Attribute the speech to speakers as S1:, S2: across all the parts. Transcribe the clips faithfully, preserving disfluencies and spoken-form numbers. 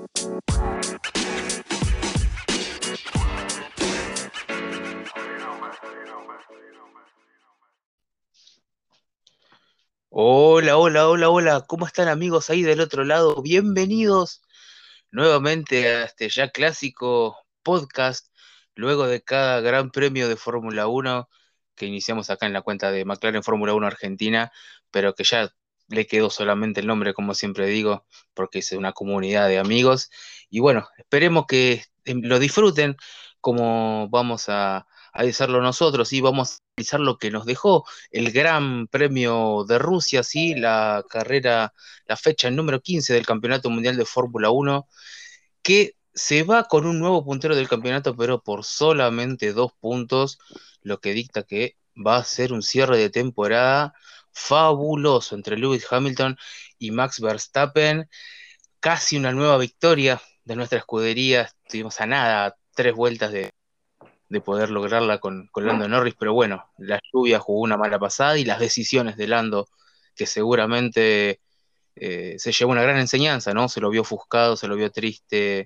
S1: Hola, hola, hola, hola, ¿cómo están amigos ahí del otro lado? Bienvenidos nuevamente a este ya clásico podcast, luego de cada gran premio de Fórmula Uno que iniciamos acá en la cuenta de McLaren Fórmula Uno Argentina, pero que ya le quedó solamente el nombre, como siempre digo, porque es una comunidad de amigos. Y bueno, esperemos que eh, lo disfruten como vamos a, a hacerlo nosotros y vamos a analizar lo que nos dejó el Gran Premio de Rusia, sí, la carrera, la fecha número quince del Campeonato Mundial de Fórmula Uno, que se va con un nuevo puntero del campeonato, pero por solamente dos puntos, lo que dicta que va a ser un cierre de temporada fabuloso entre Lewis Hamilton y Max Verstappen, casi una nueva victoria de nuestra escudería, estuvimos a nada, tres vueltas de, de poder lograrla con, con Lando Norris, pero bueno, la lluvia jugó una mala pasada y las decisiones de Lando, que seguramente eh, se llevó una gran enseñanza, ¿no? Se lo vio ofuscado, se lo vio triste,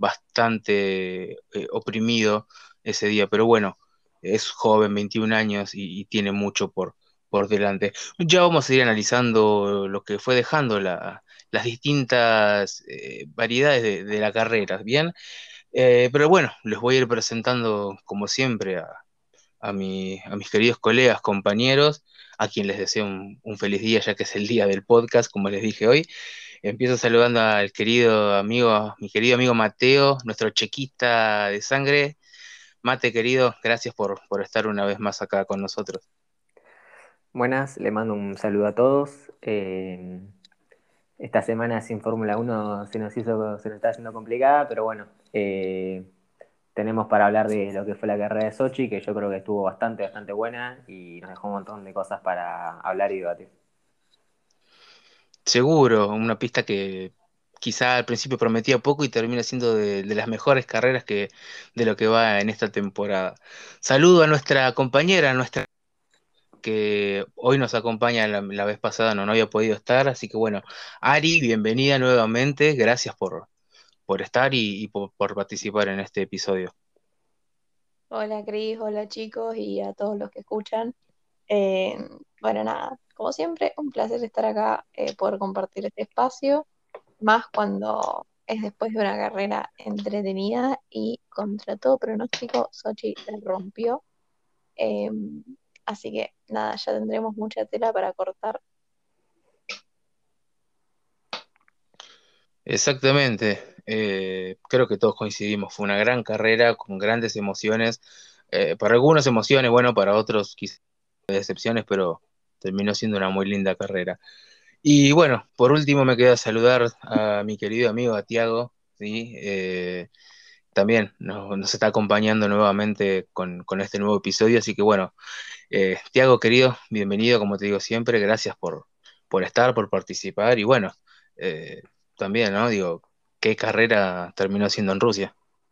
S1: bastante eh, oprimido ese día, pero bueno, es joven, veintiún años y, y tiene mucho por, por delante. Ya vamos a ir analizando lo que fue dejando la- las distintas eh, variedades de, de la carrera, ¿bien? Eh, pero bueno, les voy a ir presentando, como siempre, a, a mi- a mis queridos colegas, compañeros, a quien les deseo un, un feliz día, ya que es el día del podcast, como les dije hoy. Empiezo saludando al querido amigo, mi querido amigo Mateo, nuestro chequista de sangre. Mate, querido, gracias por, por estar una vez más acá con nosotros.
S2: Buenas, le mando un saludo a todos. Eh, esta semana sin Fórmula Uno se nos hizo, se nos está haciendo complicada, pero bueno, eh, tenemos para hablar de lo que fue la carrera de Sochi, que yo creo que estuvo bastante, bastante buena y nos dejó un montón de cosas para hablar y debatir.
S1: Seguro, una pista que quizá al principio prometía poco y termina siendo de, de las mejores carreras que, de lo que va en esta temporada. Saludo a nuestra compañera, a nuestra que hoy nos acompaña, la, la vez pasada no, no había podido estar, así que bueno, Ari, bienvenida nuevamente, gracias por, por estar y, y por, por participar en este episodio.
S3: Hola Cris, hola chicos y a todos los que escuchan. Eh, bueno, nada, como siempre, un placer estar acá, eh, poder compartir este espacio, más cuando es después de una carrera entretenida y contra todo pronóstico, Sochi la rompió. Eh, Así que nada, ya tendremos mucha tela para cortar.
S1: Exactamente, eh, creo que todos coincidimos, fue una gran carrera con grandes emociones, eh, para algunos emociones, bueno, para otros quizás decepciones, pero terminó siendo una muy linda carrera. Y bueno, por último me queda saludar a mi querido amigo, a Tiago, ¿sí? Eh, también nos, nos está acompañando nuevamente con, con este nuevo episodio, así que bueno, eh, Tiago querido, bienvenido, como te digo siempre, gracias por, por estar, por participar y bueno, eh, también, ¿no? Digo, ¿qué carrera terminó siendo en Rusia?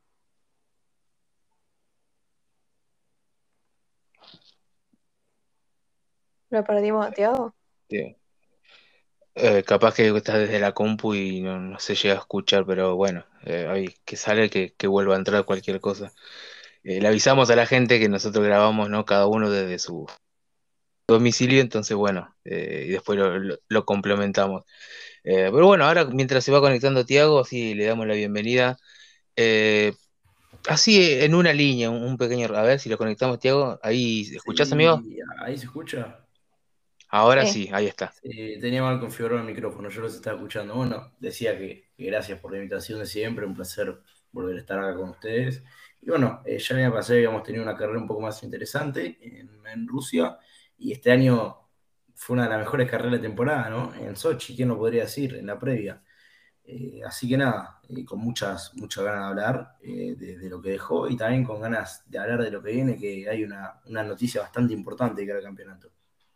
S3: ¿Lo perdimos a Thiago?
S1: Sí. Eh, capaz que estás desde la compu y no, no se llega a escuchar, pero bueno, eh, ahí que sale que, que vuelva a entrar cualquier cosa. Eh, le avisamos a la gente que nosotros grabamos, ¿no? Cada uno desde su domicilio, entonces bueno, eh, y después lo, lo- lo complementamos. Eh, pero bueno, ahora mientras se va conectando Tiago, así le damos la bienvenida. Eh, Así en una línea, un, un pequeño, a ver si lo conectamos, Tiago. Ahí, ¿escuchás, amigo?
S4: Sí, ahí se escucha.
S1: Ahora
S3: Sí.
S1: sí, ahí está.
S4: Eh, tenía mal configurado el micrófono, yo los estaba escuchando. Bueno, decía que, que gracias por la invitación de siempre, un placer volver a estar acá con ustedes. Y bueno, eh, ya el año pasado habíamos tenido una carrera un poco más interesante en, en Rusia y este año fue una de las mejores carreras de temporada, ¿no? En Sochi, ¿quién lo podría decir? En la previa. Eh, así que nada, eh, con muchas, muchas ganas de hablar eh, de, de lo que dejó y también con ganas de hablar de lo que viene, que hay una, una noticia bastante importante que era el campeonato.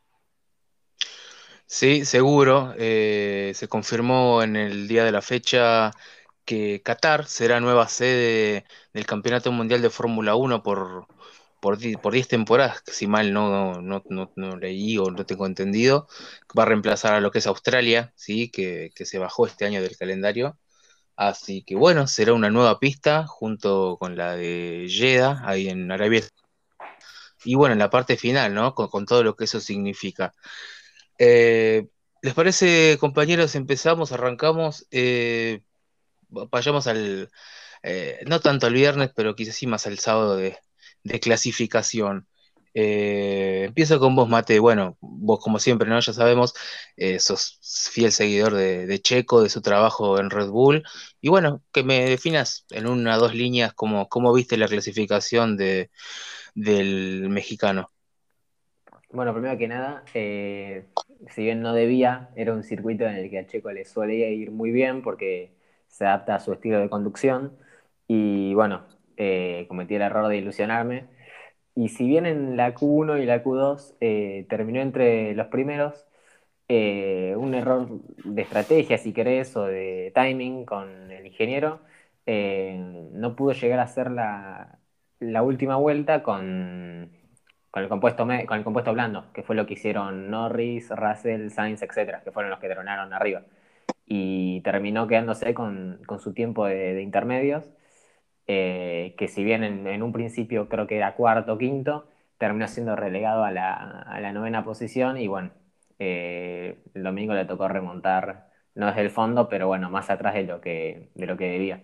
S1: Sí, seguro. Eh, se confirmó en el día de la fecha que Qatar será nueva sede del Campeonato Mundial de Fórmula Uno por, por, di- por diez temporadas, si mal no, no, no, no leí o no tengo entendido. Va a reemplazar a lo que es Australia, ¿sí? Que, que se bajó este año del calendario. Así que bueno, será una nueva pista junto con la de Jeddah, ahí en Arabia. Y bueno, en la parte final, ¿no? Con, con todo lo que eso significa. Eh, ¿Les parece, compañeros? Empezamos, arrancamos, eh, vayamos al, eh, no tanto al viernes, pero quizás sí más al sábado de, de clasificación. Eh, empiezo con vos, Mate. Bueno, vos como siempre, ¿no? Ya sabemos, eh, sos fiel seguidor de, de Checo, de su trabajo en Red Bull. Y bueno, que me definas en una o dos líneas cómo, cómo viste la clasificación de, del mexicano.
S2: Bueno, primero que nada, eh, si bien no debía, era un circuito en el que a Checo le solía ir muy bien porque se adapta a su estilo de conducción y bueno, eh, cometí el error de ilusionarme. Y si bien en la Q uno y la Q dos eh, terminó entre los primeros, eh, un error de estrategia, si querés, o de timing con el ingeniero, eh, no pudo llegar a hacer la, la última vuelta con, con el compuesto me- con el compuesto blando, que fue lo que hicieron Norris, Russell, Sainz, etcétera, que fueron los que tronaron arriba. Y terminó quedándose con, con su tiempo de, de intermedios, eh, que si bien en, en un principio creo que era cuarto o quinto, terminó siendo relegado a la, a la novena posición y bueno, eh, el domingo le tocó remontar, no desde el fondo, pero bueno, más atrás de lo que, de lo que debía.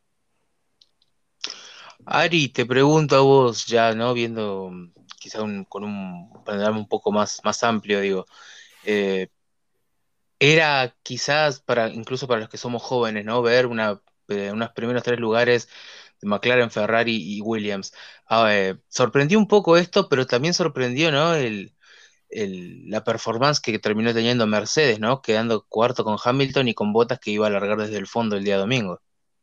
S1: Ari, te pregunto a vos ya, ¿no? Viendo mm, quizá un- con un panorama un poco más, más amplio, digo, eh, era quizás para, incluso para los que somos jóvenes, ¿no? Ver una, eh, unos primeros tres lugares de McLaren, Ferrari y Williams. Ah, eh, sorprendió un poco esto, pero también sorprendió, ¿no? El, el- la performance que terminó teniendo Mercedes, ¿no? Quedando cuarto con Hamilton y con Bottas que iba a largar desde el fondo el día domingo.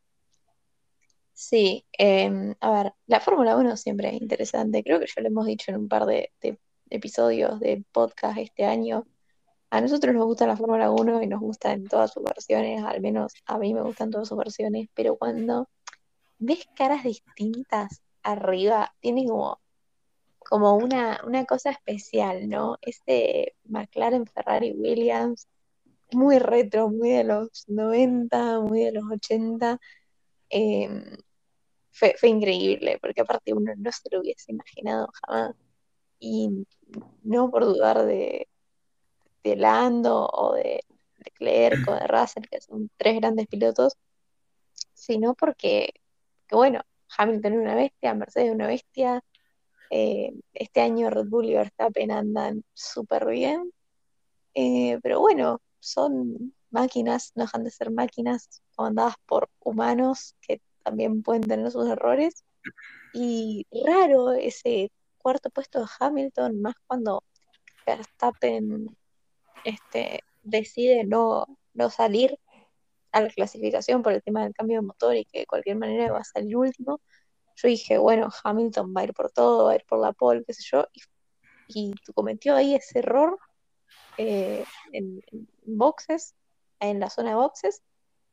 S3: Sí, em, a ver, la Fórmula Uno siempre es interesante. Creo que ya lo hemos dicho en un par de, de episodios de podcast este año. A nosotros nos gusta la Fórmula Uno y nos gusta en todas sus versiones, al menos a mí me gustan todas sus versiones, pero cuando ves caras distintas arriba, tiene como, como una, una cosa especial, ¿no? Este McLaren, Ferrari, Williams, muy retro, muy de los noventa, muy de los ochenta. em, fue, fue increíble, porque aparte uno no se lo hubiese imaginado jamás. Y no por dudar de, de Lando o de, de Leclerc o de Russell, que son tres grandes pilotos, sino porque, que bueno, Hamilton es una bestia, Mercedes es una bestia, eh, este año Red Bull y Verstappen andan súper bien, eh, pero bueno, son máquinas, no dejan de ser máquinas comandadas por humanos que también pueden tener sus errores. Y raro ese cuarto puesto de Hamilton, más cuando Verstappen este, decide no, no salir a la clasificación por el tema del cambio de motor y que de cualquier manera va a salir último. Yo dije, bueno, Hamilton va a ir por todo, va a ir por la pole, qué sé yo, y, y cometió ahí ese error eh, en, en boxes, en la zona de boxes,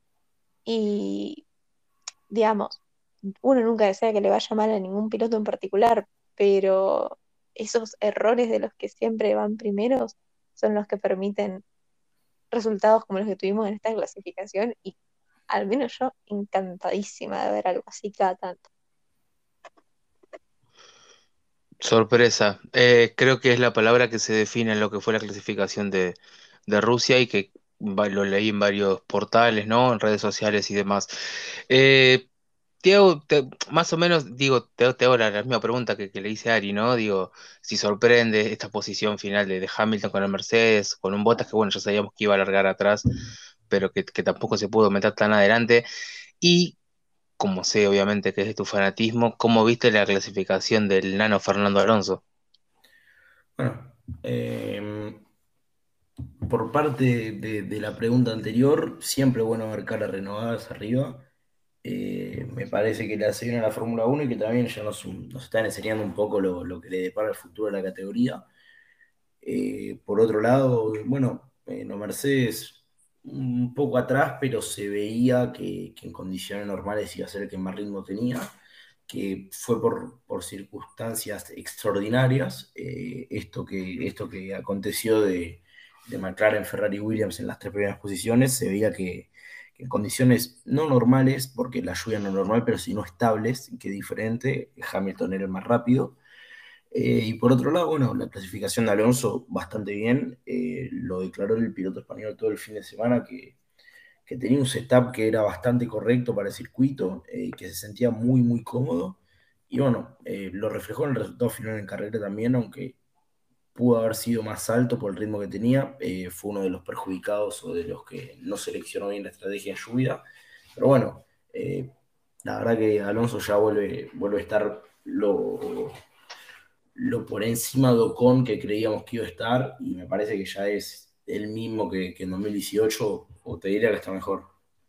S3: y digamos, uno nunca desea que le vaya mal a ningún piloto en particular, pero esos errores de los que siempre van primeros son los que permiten resultados como los que tuvimos en esta clasificación y al menos yo encantadísima de ver algo así cada tanto.
S1: Sorpresa. Eh, creo que es la palabra que se define en lo que fue la clasificación de, de Rusia y que va- lo leí en varios portales, ¿no? En redes sociales y demás. Eh, te hago- te- más o menos, digo, te, hago te hago la, la misma pregunta que, que le hice a Ari, ¿no? Digo, si sorprende esta posición final de, de Hamilton con el Mercedes, con un Bottas que, bueno, ya sabíamos que iba a largar atrás, pero que, que tampoco se pudo meter tan adelante. Y como sé, obviamente, que es de tu fanatismo, ¿cómo viste la clasificación del nano Fernando Alonso?
S4: Bueno, eh, por parte de, de la pregunta anterior, siempre bueno ver caras renovadas arriba. Eh, me parece que le hace bien a la Fórmula Uno y que también ya nos, nos están enseñando un poco lo, lo que le depara el futuro de la categoría. Eh, por otro lado, bueno, eh, los Mercedes un poco atrás, pero se veía que, que en condiciones normales iba a ser el que más ritmo tenía, que fue por, por circunstancias extraordinarias. Eh, esto, que, esto que aconteció de, de McLaren, Ferrari y Williams en las tres primeras posiciones, se veía que, en condiciones no normales, porque la lluvia no es normal, pero sino estables, que es diferente. Hamilton era el más rápido. Eh, y por otro lado, bueno, la clasificación de Alonso bastante bien. Eh, lo declaró el piloto español todo el fin de semana que, que tenía un setup que era bastante correcto para el circuito, eh, que se sentía muy, muy cómodo. Y bueno, eh, lo reflejó en el resultado final en carrera también, aunque pudo haber sido más alto por el ritmo que tenía. Eh, fue uno de los perjudicados o de los que no seleccionó bien la estrategia en lluvia. Pero bueno, eh, la verdad que Alonso ya vuelve, vuelve a estar lo, lo por encima de Ocon que creíamos que iba a estar, y me parece que ya es el mismo que, que en dos mil dieciocho, o te diría que está mejor.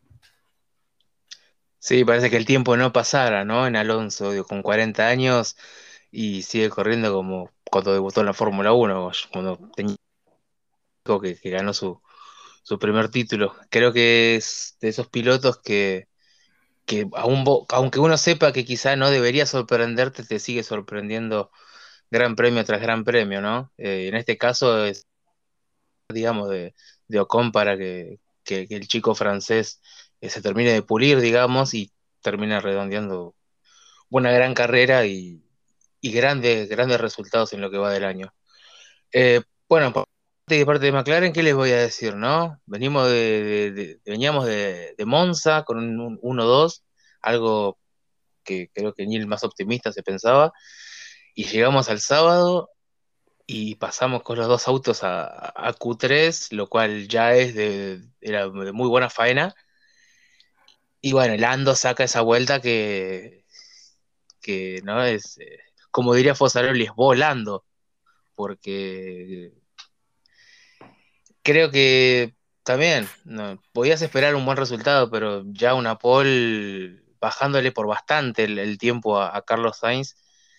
S1: Sí, parece que el tiempo no pasara, ¿no? En Alonso, digo, con cuarenta años y sigue corriendo como cuando debutó en la Fórmula Uno, cuando tenía que, que ganó su, su primer título. Creo que es de esos pilotos que, que aún vo- aunque uno sepa que quizá no debería sorprenderte, te sigue sorprendiendo gran premio tras gran premio, ¿no? Eh, en este caso es, digamos, de, de Ocon para que, que- que el chico francés eh, se termine de pulir, digamos, y termine redondeando una gran carrera y, y grandes, grandes resultados en lo que va del año. Eh, bueno, por parte de parte de McLaren, ¿qué les voy a decir, no? Venimos de, de- de- veníamos de, de Monza con un, un uno dos, algo que creo que ni el más optimista se pensaba, y llegamos al sábado y pasamos con los dos autos a, a Q tres, lo cual ya es de, era de muy buena faena. Y bueno, Lando saca esa vuelta que, que no es, eh, como diría Fosaroli, es volando, porque creo que también no, podías esperar un buen resultado, pero ya una pole bajándole por bastante el, el tiempo a, a Carlos Sainz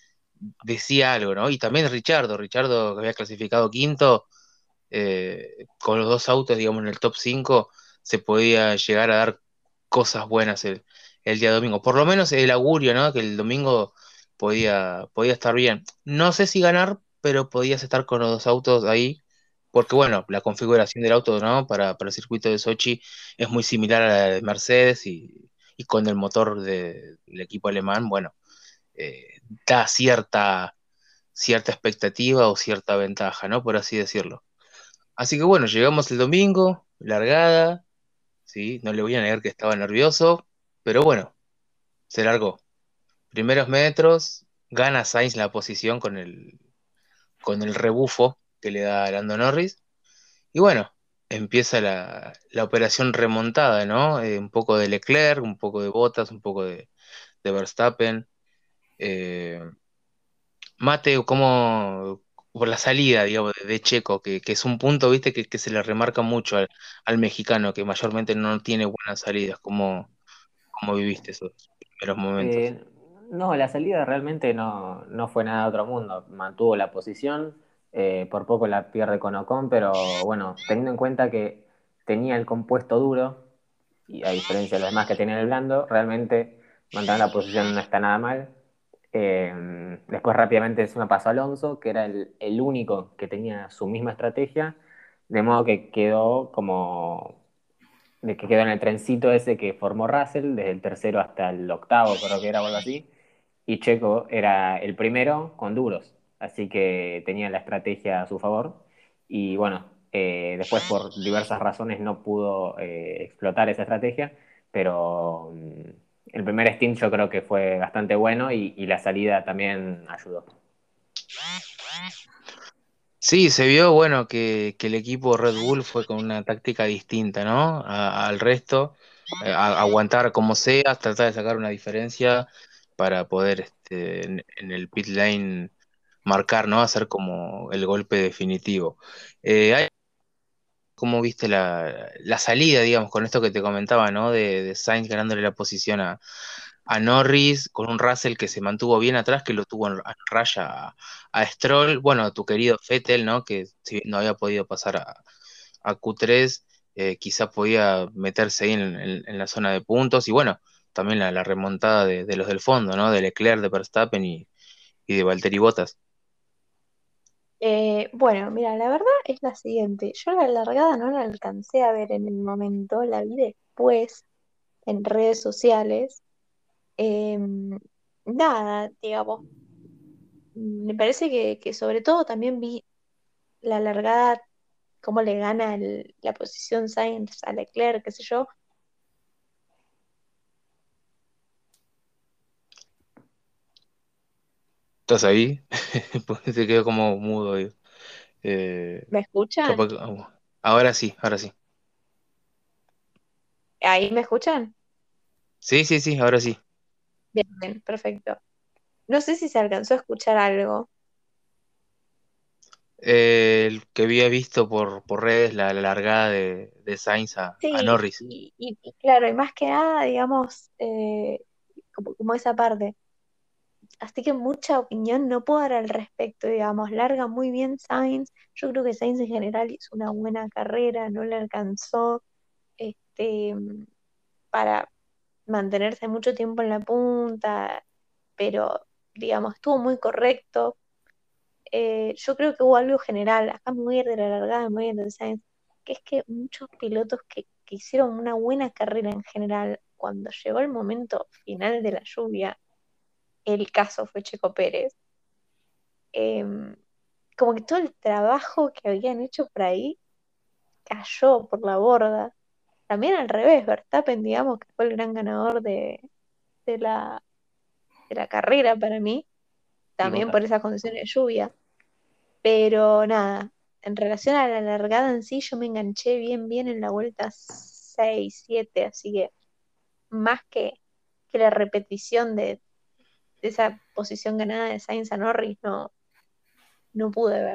S1: decía algo, ¿no? Y también Richardo, Richardo que había clasificado quinto, eh, con los dos autos, digamos, en el top cinco se podía llegar a dar cosas buenas el, el día domingo. Por lo menos el augurio, ¿no? Que el domingo podía, podía estar bien. No sé si ganar, pero podías estar con los dos autos ahí, porque bueno, la configuración del auto, ¿no? Para, para el circuito de Sochi es muy similar a la de Mercedes y, y con el motor de- del equipo alemán, bueno, eh, da cierta, cierta expectativa o cierta ventaja, ¿no? Por así decirlo. Así que bueno, llegamos el domingo, largada, ¿sí? No le voy a negar que estaba nervioso, pero bueno, se largó. Primeros metros, gana Sainz la posición con el, con el rebufo que le da Lando Norris. Y bueno, empieza la, la operación remontada, ¿no? Eh, un poco de Leclerc, un poco de Bottas, un poco de, de Verstappen. Eh, Mate, como por la salida, digamos, de, de Checo, que, que es un punto, viste, que, que se le remarca mucho al, al mexicano, que mayormente no tiene buenas salidas. ¿Cómo, cómo viviste esos primeros momentos?
S2: Eh, no, la salida realmente no, no fue nada de otro mundo. Mantuvo la posición, eh, por poco la pierde con Ocon, pero bueno, teniendo en cuenta que tenía el compuesto duro, y a diferencia de los demás que tienen el blando, realmente mantener la posición no está nada mal. Eh, después rápidamente encima pasó Alonso, que era el, el único que tenía su misma estrategia, de modo que quedó como de que quedó en el trencito ese que formó Russell, desde el tercero hasta el octavo, creo que era o algo así, y Checo era el primero con duros, así que tenía la estrategia a su favor, y bueno, eh, después por diversas razones no pudo eh, explotar esa estrategia, pero mm, el primer stint yo creo que fue bastante bueno y, y la salida también ayudó.
S1: Sí, se vio, bueno, que, que el equipo Red Bull fue con una táctica distinta, ¿no? A- al resto, eh, a- aguantar como sea, tratar de sacar una diferencia para poder, este, en, en el pit lane marcar, ¿no? Hacer como el golpe definitivo. Eh, hay- ¿Cómo viste la, la salida, digamos, con esto que te comentaba, ¿no? De, de Sainz ganándole la posición a, a Norris, con un Russell que se mantuvo bien atrás, que lo tuvo en, en raya a, a Stroll, bueno, a tu querido Vettel, ¿no? Que si bien no había podido pasar a, a Q tres, eh, quizá podía meterse ahí en, en- en la zona de puntos, y bueno, también la, la remontada de, de los del fondo, ¿no? De Leclerc, de Verstappen y, y de Valtteri Bottas.
S3: Eh, bueno, mira, la verdad es la siguiente. Yo la largada no la alcancé a ver en el momento, la vi después en redes sociales, em, nada, digamos, me parece que, que sobre todo también vi la largada, cómo le gana el- la posición Sainz a Leclerc, qué sé yo.
S1: ¿Estás ahí? Porque se quedó como mudo. Digo. Eh,
S3: ¿Me escuchan?
S1: capaz que- ahora sí, ahora sí.
S3: ¿Ahí me escuchan?
S1: Sí, sí, sí, ahora sí.
S3: Bien, bien, perfecto. No sé si se alcanzó a escuchar algo.
S1: Eh, el que había visto por, por redes la, la largada de, de Sainz a, a
S3: Sí,
S1: Norris.
S3: y, y- y claro, y más que nada, digamos, eh, como, como esa parte. Así que mucha opinión no puedo dar al respecto, digamos. Larga muy bien Sainz. Yo creo que Sainz en general hizo una buena carrera, no le alcanzó este, para mantenerse mucho tiempo en la punta, pero digamos, estuvo muy correcto. Eh, yo creo que hubo algo general, acá me voy a ir de la largada, me voy a ir de Sainz, que es que muchos pilotos que, que hicieron una buena carrera en general, cuando llegó el momento final de la lluvia, el caso fue Checo Pérez, em, como que todo el trabajo que habían hecho por ahí cayó por la borda. También al revés, Verstappen, digamos, que fue el gran ganador de, de la, de la carrera para mí, también por esas condiciones de lluvia. Pero nada, en relación a la largada en sí, yo me enganché bien, bien en la vuelta seis siete, así que más que, que la repetición de, de esa posición ganada de Sainz a Norris, no, no pude ver.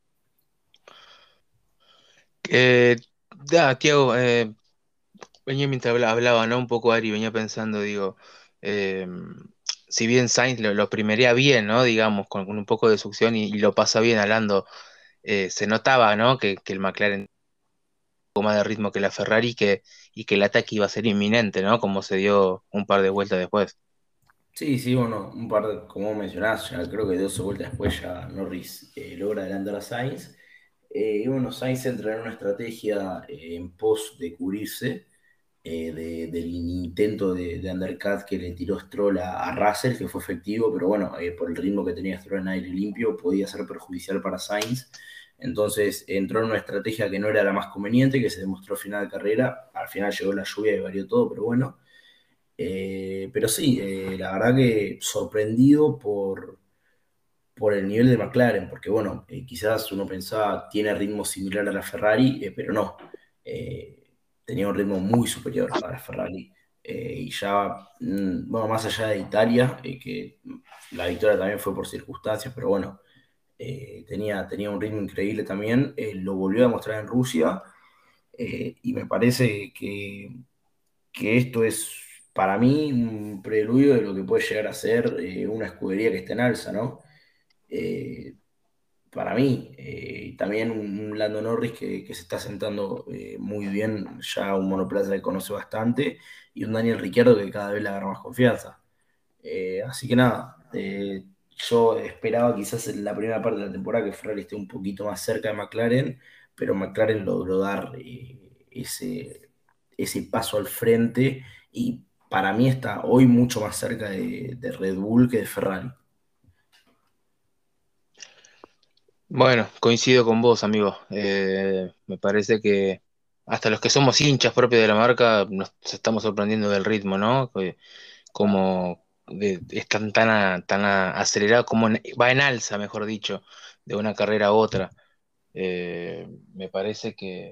S1: Eh, da, Tiago, eh, venía mientras habla- hablaba, ¿no? Un poco Ari, venía pensando, digo, eh, si bien Sainz lo, lo primerea bien, ¿no? Digamos, con, con un poco de succión y, y lo pasa bien hablando, eh, se notaba, ¿no? Que, que el McLaren poco más de ritmo que la Ferrari que, y que el ataque iba a ser inminente, ¿no? Como se dio un par de vueltas después.
S4: Sí, sí, bueno, un par de, como mencionás, ya creo que doce vueltas después ya Norris eh, logra adelantar a Sainz. Eh, y bueno, Sainz entra en una estrategia eh, en pos de cubrirse eh, de- del intento de, de undercut que le tiró Stroll a, a Russell, que fue efectivo, pero bueno, eh, por el ritmo que tenía Stroll en aire limpio, podía ser perjudicial para Sainz. Entonces entró en una estrategia que no era la más conveniente, que se demostró al final de carrera. Al final llegó la lluvia y varió todo, pero bueno. Eh, pero sí, eh, la verdad que sorprendido por, por el nivel de McLaren, porque bueno, eh, quizás uno pensaba tiene ritmo similar a la Ferrari, eh, pero no. Eh, tenía un ritmo muy superior a la Ferrari. Eh, y ya, mm, bueno, más allá de Italia, eh, que la victoria también fue por circunstancias, pero bueno, eh, tenía, tenía un ritmo increíble también. Eh, lo volvió a demostrar en Rusia, eh, y me parece que que esto es para mí un preludio de lo que puede llegar a ser eh, una escudería que está en alza, ¿no? Eh, para mí, eh, también un, un Lando Norris que, que se está sentando eh, muy bien, ya un monoplaza que conoce bastante, y un Daniel Ricciardo que cada vez le agarra más confianza. Eh, así que nada, eh, yo esperaba quizás en la primera parte de la temporada que Ferrari esté un poquito más cerca de McLaren, pero McLaren logró dar eh, ese, ese paso al frente y para mí está hoy mucho más cerca de, de Red Bull que de Ferrari.
S1: Bueno, coincido con vos, amigo. Eh, me parece que hasta los que somos hinchas propios de la marca nos estamos sorprendiendo del ritmo, ¿no? Que- Como de- es tan, tan, a- tan a- acelerado, como en- va en alza, mejor dicho, de una carrera a otra. Eh, me parece que,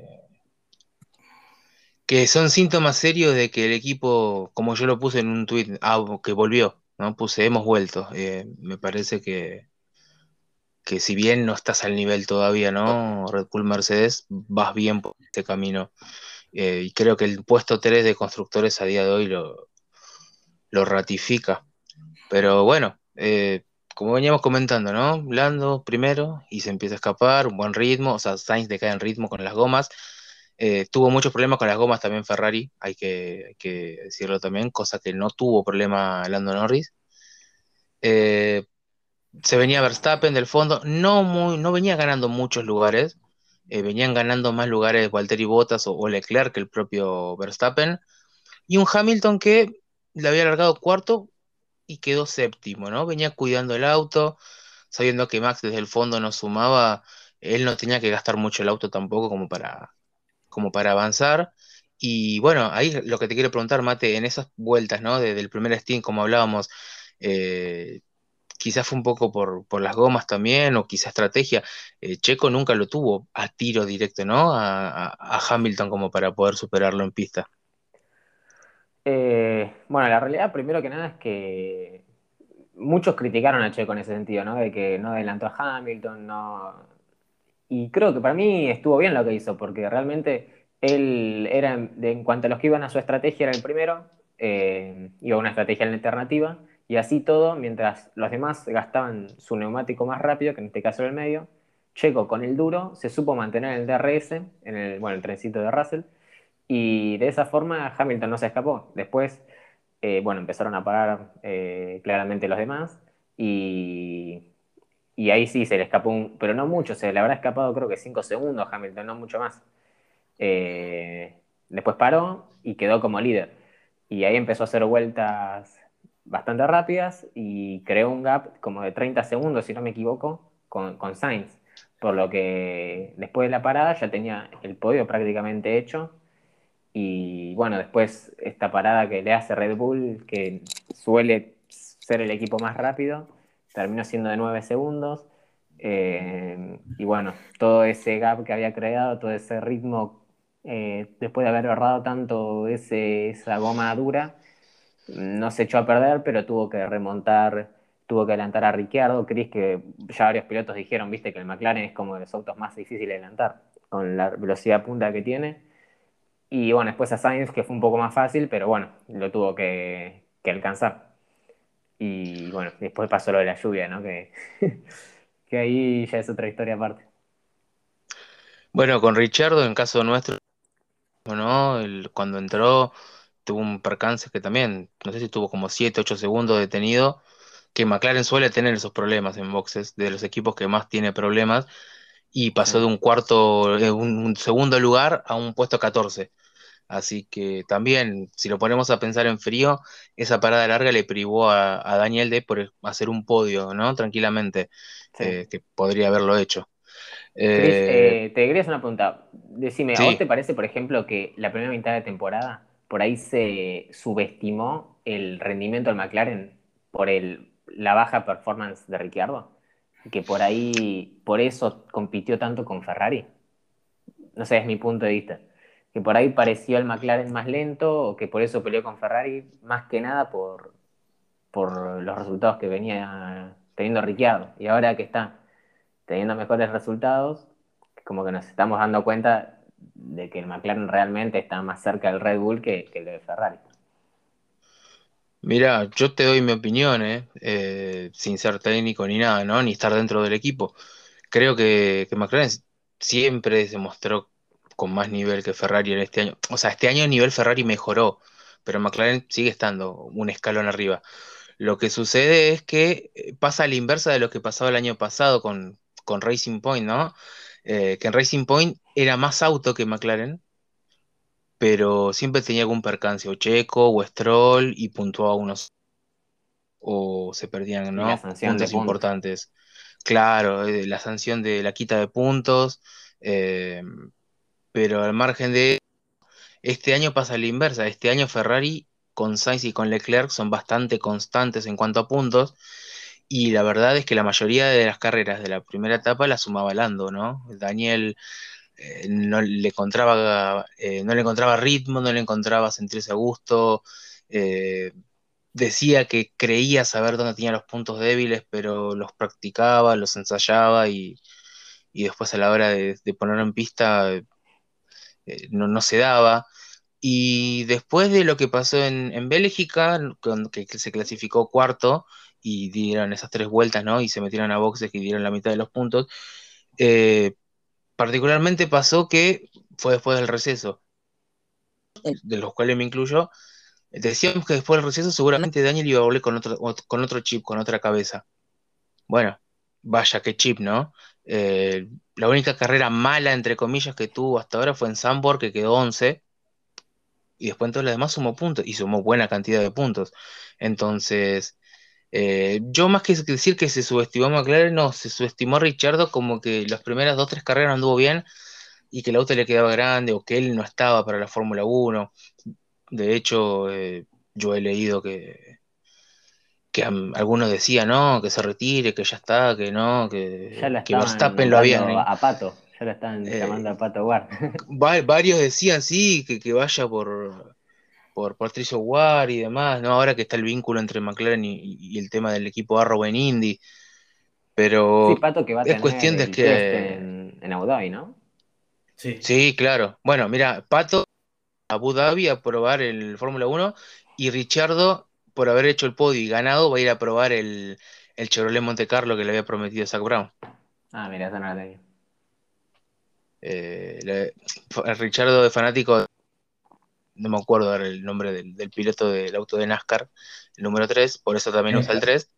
S1: que son síntomas serios de que el equipo, como yo lo puse en un tuit, ah, que volvió, ¿no? Puse, hemos vuelto. Eh, me parece que que si bien no estás al nivel todavía, ¿no? Red Bull Mercedes, vas bien por este camino. Eh, y creo que el puesto tres de constructores a día de hoy lo, lo ratifica. Pero bueno, eh, como veníamos comentando, ¿no? Lando primero y se empieza a escapar, un buen ritmo, o sea, Sainz decae en ritmo con las gomas. Eh, tuvo muchos problemas con las gomas también Ferrari, hay que, hay que decirlo también, cosa que no tuvo problema Lando Norris. Eh, Se venía Verstappen del fondo, no muy, no venía ganando muchos lugares, eh, venían ganando más lugares Valtteri Bottas o, o Leclerc que el propio Verstappen, y un Hamilton que le había largado cuarto y quedó séptimo, ¿no? Venía cuidando el auto, sabiendo que Max desde el fondo no sumaba, él no tenía que gastar mucho el auto tampoco como para, como para avanzar. Y bueno, ahí lo que te quiero preguntar, Mate, en esas vueltas, ¿no? Desde el primer stint, como hablábamos, eh, quizás fue un poco por, por las gomas también, o quizá estrategia. Eh, Checo nunca lo tuvo a tiro directo, ¿no? A, a- a Hamilton como para poder superarlo en pista.
S2: Eh, bueno, la realidad, primero que nada, es que muchos criticaron a Checo en ese sentido, ¿no? De que no adelantó a Hamilton, no. Y creo que para mí estuvo bien lo que hizo, porque realmente él era, de- en cuanto a los que iban a su estrategia, era el primero, eh, iba a una estrategia alternativa, y así todo, mientras los demás gastaban su neumático más rápido, que en este caso era el medio, Checo con el duro se supo mantener en el D R S, en el, bueno, el trencito de Russell, y de esa forma Hamilton no se escapó. Después, eh, bueno, empezaron a parar eh, claramente los demás, y y ahí sí se le escapó, un, pero no mucho, se le habrá escapado creo que cinco segundos a Hamilton, no mucho más. Eh, Después paró y quedó como líder. Y ahí empezó a hacer vueltas bastante rápidas y creó un gap como de treinta segundos, si no me equivoco, con, con Sainz. Por lo que después de la parada ya tenía el podio prácticamente hecho. Y bueno, después esta parada que le hace Red Bull, que suele ser el equipo más rápido, terminó siendo de nueve segundos. Eh, y bueno, todo ese gap que había creado, todo ese ritmo, eh, después de haber ahorrado tanto ese, esa goma dura, no se echó a perder, pero tuvo que remontar, tuvo que adelantar a Ricciardo. Chris, que ya varios pilotos dijeron, viste, que el McLaren es como de los autos más difíciles de adelantar, con la velocidad punta que tiene. Y bueno, después a Sainz, que fue un poco más fácil, pero bueno, lo tuvo que, que alcanzar. Y bueno, después pasó lo de la lluvia, ¿no? Que, que ahí ya es otra historia aparte.
S1: Bueno, con Richardo, en caso nuestro, ¿no? El- cuando entró, tuvo un percance que también, no sé si tuvo como siete ocho segundos detenido, que McLaren suele tener esos problemas en boxes, de los equipos que más tiene problemas, y
S2: Sí.
S1: pasó de un cuarto, eh, un, un segundo lugar a un puesto catorce. Así que también, si lo ponemos a pensar en frío, esa parada larga le privó a, a Daniel de por hacer un podio, ¿no? Tranquilamente,
S2: Sí.
S1: eh, que podría haberlo hecho.
S2: Chris,
S1: Eh,
S2: eh, te quería hacer una pregunta. Decime, ¿a vos
S1: sí.
S2: te parece, por ejemplo, que la primera mitad de temporada por ahí se subestimó el rendimiento del McLaren por el, la baja performance de Ricciardo? Y que por ahí, por eso compitió tanto con Ferrari. No sé, es mi punto de vista. Que por ahí pareció el McLaren más lento o que por eso peleó con Ferrari, más que nada por, por los resultados que venía teniendo Ricciardo. Y ahora que está teniendo mejores resultados, como que nos estamos dando cuenta de que el McLaren realmente está más cerca del Red Bull que, que el de Ferrari.
S1: Mira, yo te doy mi opinión, ¿eh? Eh, sin ser técnico ni nada, ¿no? Ni estar dentro del equipo. Creo que, que McLaren siempre se mostró con más nivel que Ferrari en este año. O sea, este año el nivel Ferrari mejoró, pero McLaren sigue estando un escalón arriba. Lo que sucede es que eh, pasa a la inversa de lo que pasaba el año pasado con, con Racing Point, ¿no? Eh, que en Racing Point era más auto que McLaren, pero siempre tenía algún percance, o Checo, o Stroll, y puntuaba unos o se perdían,
S2: Y la
S1: ¿no?
S2: sanción de
S1: Puntos
S2: puntos.
S1: importantes. Claro, eh, la sanción de la quita de puntos, eh, pero al margen de este año pasa la inversa. Este año Ferrari con Sainz y con Leclerc son bastante constantes en cuanto a puntos, y la verdad es que la mayoría de las carreras de la primera etapa la sumaba Lando, ¿no? Daniel eh, no le encontraba, eh, no le encontraba ritmo, no le encontraba sentirse a gusto. eh, Decía que creía saber dónde tenía los puntos débiles, pero los practicaba, los ensayaba, y, y después a la hora de, de ponerlo en pista eh, no, no se daba. Y después de lo que pasó en, en Bélgica, con- que, que se clasificó cuarto y dieron esas tres vueltas, ¿no? Y se metieron a boxes y dieron la mitad de los puntos. eh, Particularmente pasó que fue después del receso, de los cuales me incluyo. Decíamos que después del receso seguramente Daniel iba a volver con otro, ot- con otro chip, con otra cabeza. Bueno, vaya qué chip, ¿no? Eh, la única carrera mala, entre comillas, que tuvo hasta ahora fue en Zandvoort, que quedó once, y después en todas las demás sumó puntos, y sumó buena cantidad de puntos. Entonces, eh, yo más que decir que se subestimó a McLaren, no, se subestimó a Ricciardo como que las primeras dos, tres carreras anduvo bien, y que el auto le quedaba grande, o que él no estaba para la Fórmula Uno. De hecho, eh, yo he leído que, que am- algunos decían, no, que se retire, que ya está, que no,
S2: Ya lo
S1: que, que
S2: estaban
S1: Verstappen lo habían...
S2: nombrando a Pato, ya lo están llamando
S1: eh,
S2: a Pato Ward.
S1: va- varios decían, sí, que, que vaya por, por Patricio Ward y demás, ¿no? Ahora que está el vínculo entre McLaren y, y el tema del equipo Arrow en Indy,
S2: Sí,
S1: pero
S2: Pato que va a
S1: es
S2: tener
S1: cuestión de
S2: el test
S1: que...
S2: en, en Abu Dhabi, ¿no?
S4: Sí.
S1: Sí, claro. Bueno, mira, Pato Abu Dhabi a probar el Fórmula Uno, y Ricciardo, por haber hecho el podio y ganado, va a ir a probar el, el Chevrolet Monte Carlo que le había prometido Zak Brown.
S2: Ah, mira, eso no lo tenía.
S1: Eh, le- Ricciardo es fanático, no me acuerdo ahora el nombre del, del piloto del auto de NASCAR, el número tres, por eso también usa el tres.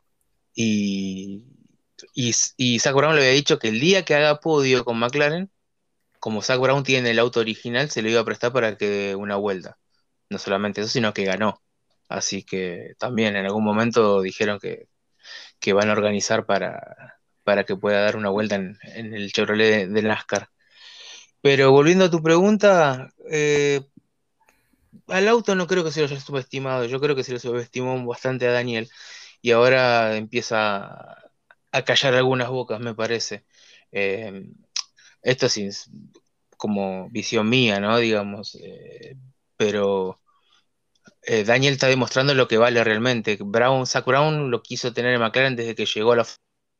S1: Y, y, y Zak Brown le había dicho que el día que haga podio con McLaren, como Zak Brown tiene el auto original, se lo iba a prestar para que dé una vuelta. No solamente eso, sino que ganó. Así que también en algún momento dijeron que, que van a organizar para, para que pueda dar una vuelta en, en el Chevrolet de, de NASCAR. Pero volviendo a tu pregunta, eh, al auto no creo que se lo haya subestimado, yo creo que se lo subestimó bastante a Daniel, y ahora empieza a callar algunas bocas, me parece. Eh, Esto sí es como visión mía, ¿no? Digamos, eh, pero eh, Daniel está demostrando lo que vale realmente. Brown, Zak Brown lo quiso tener en McLaren desde que llegó a la...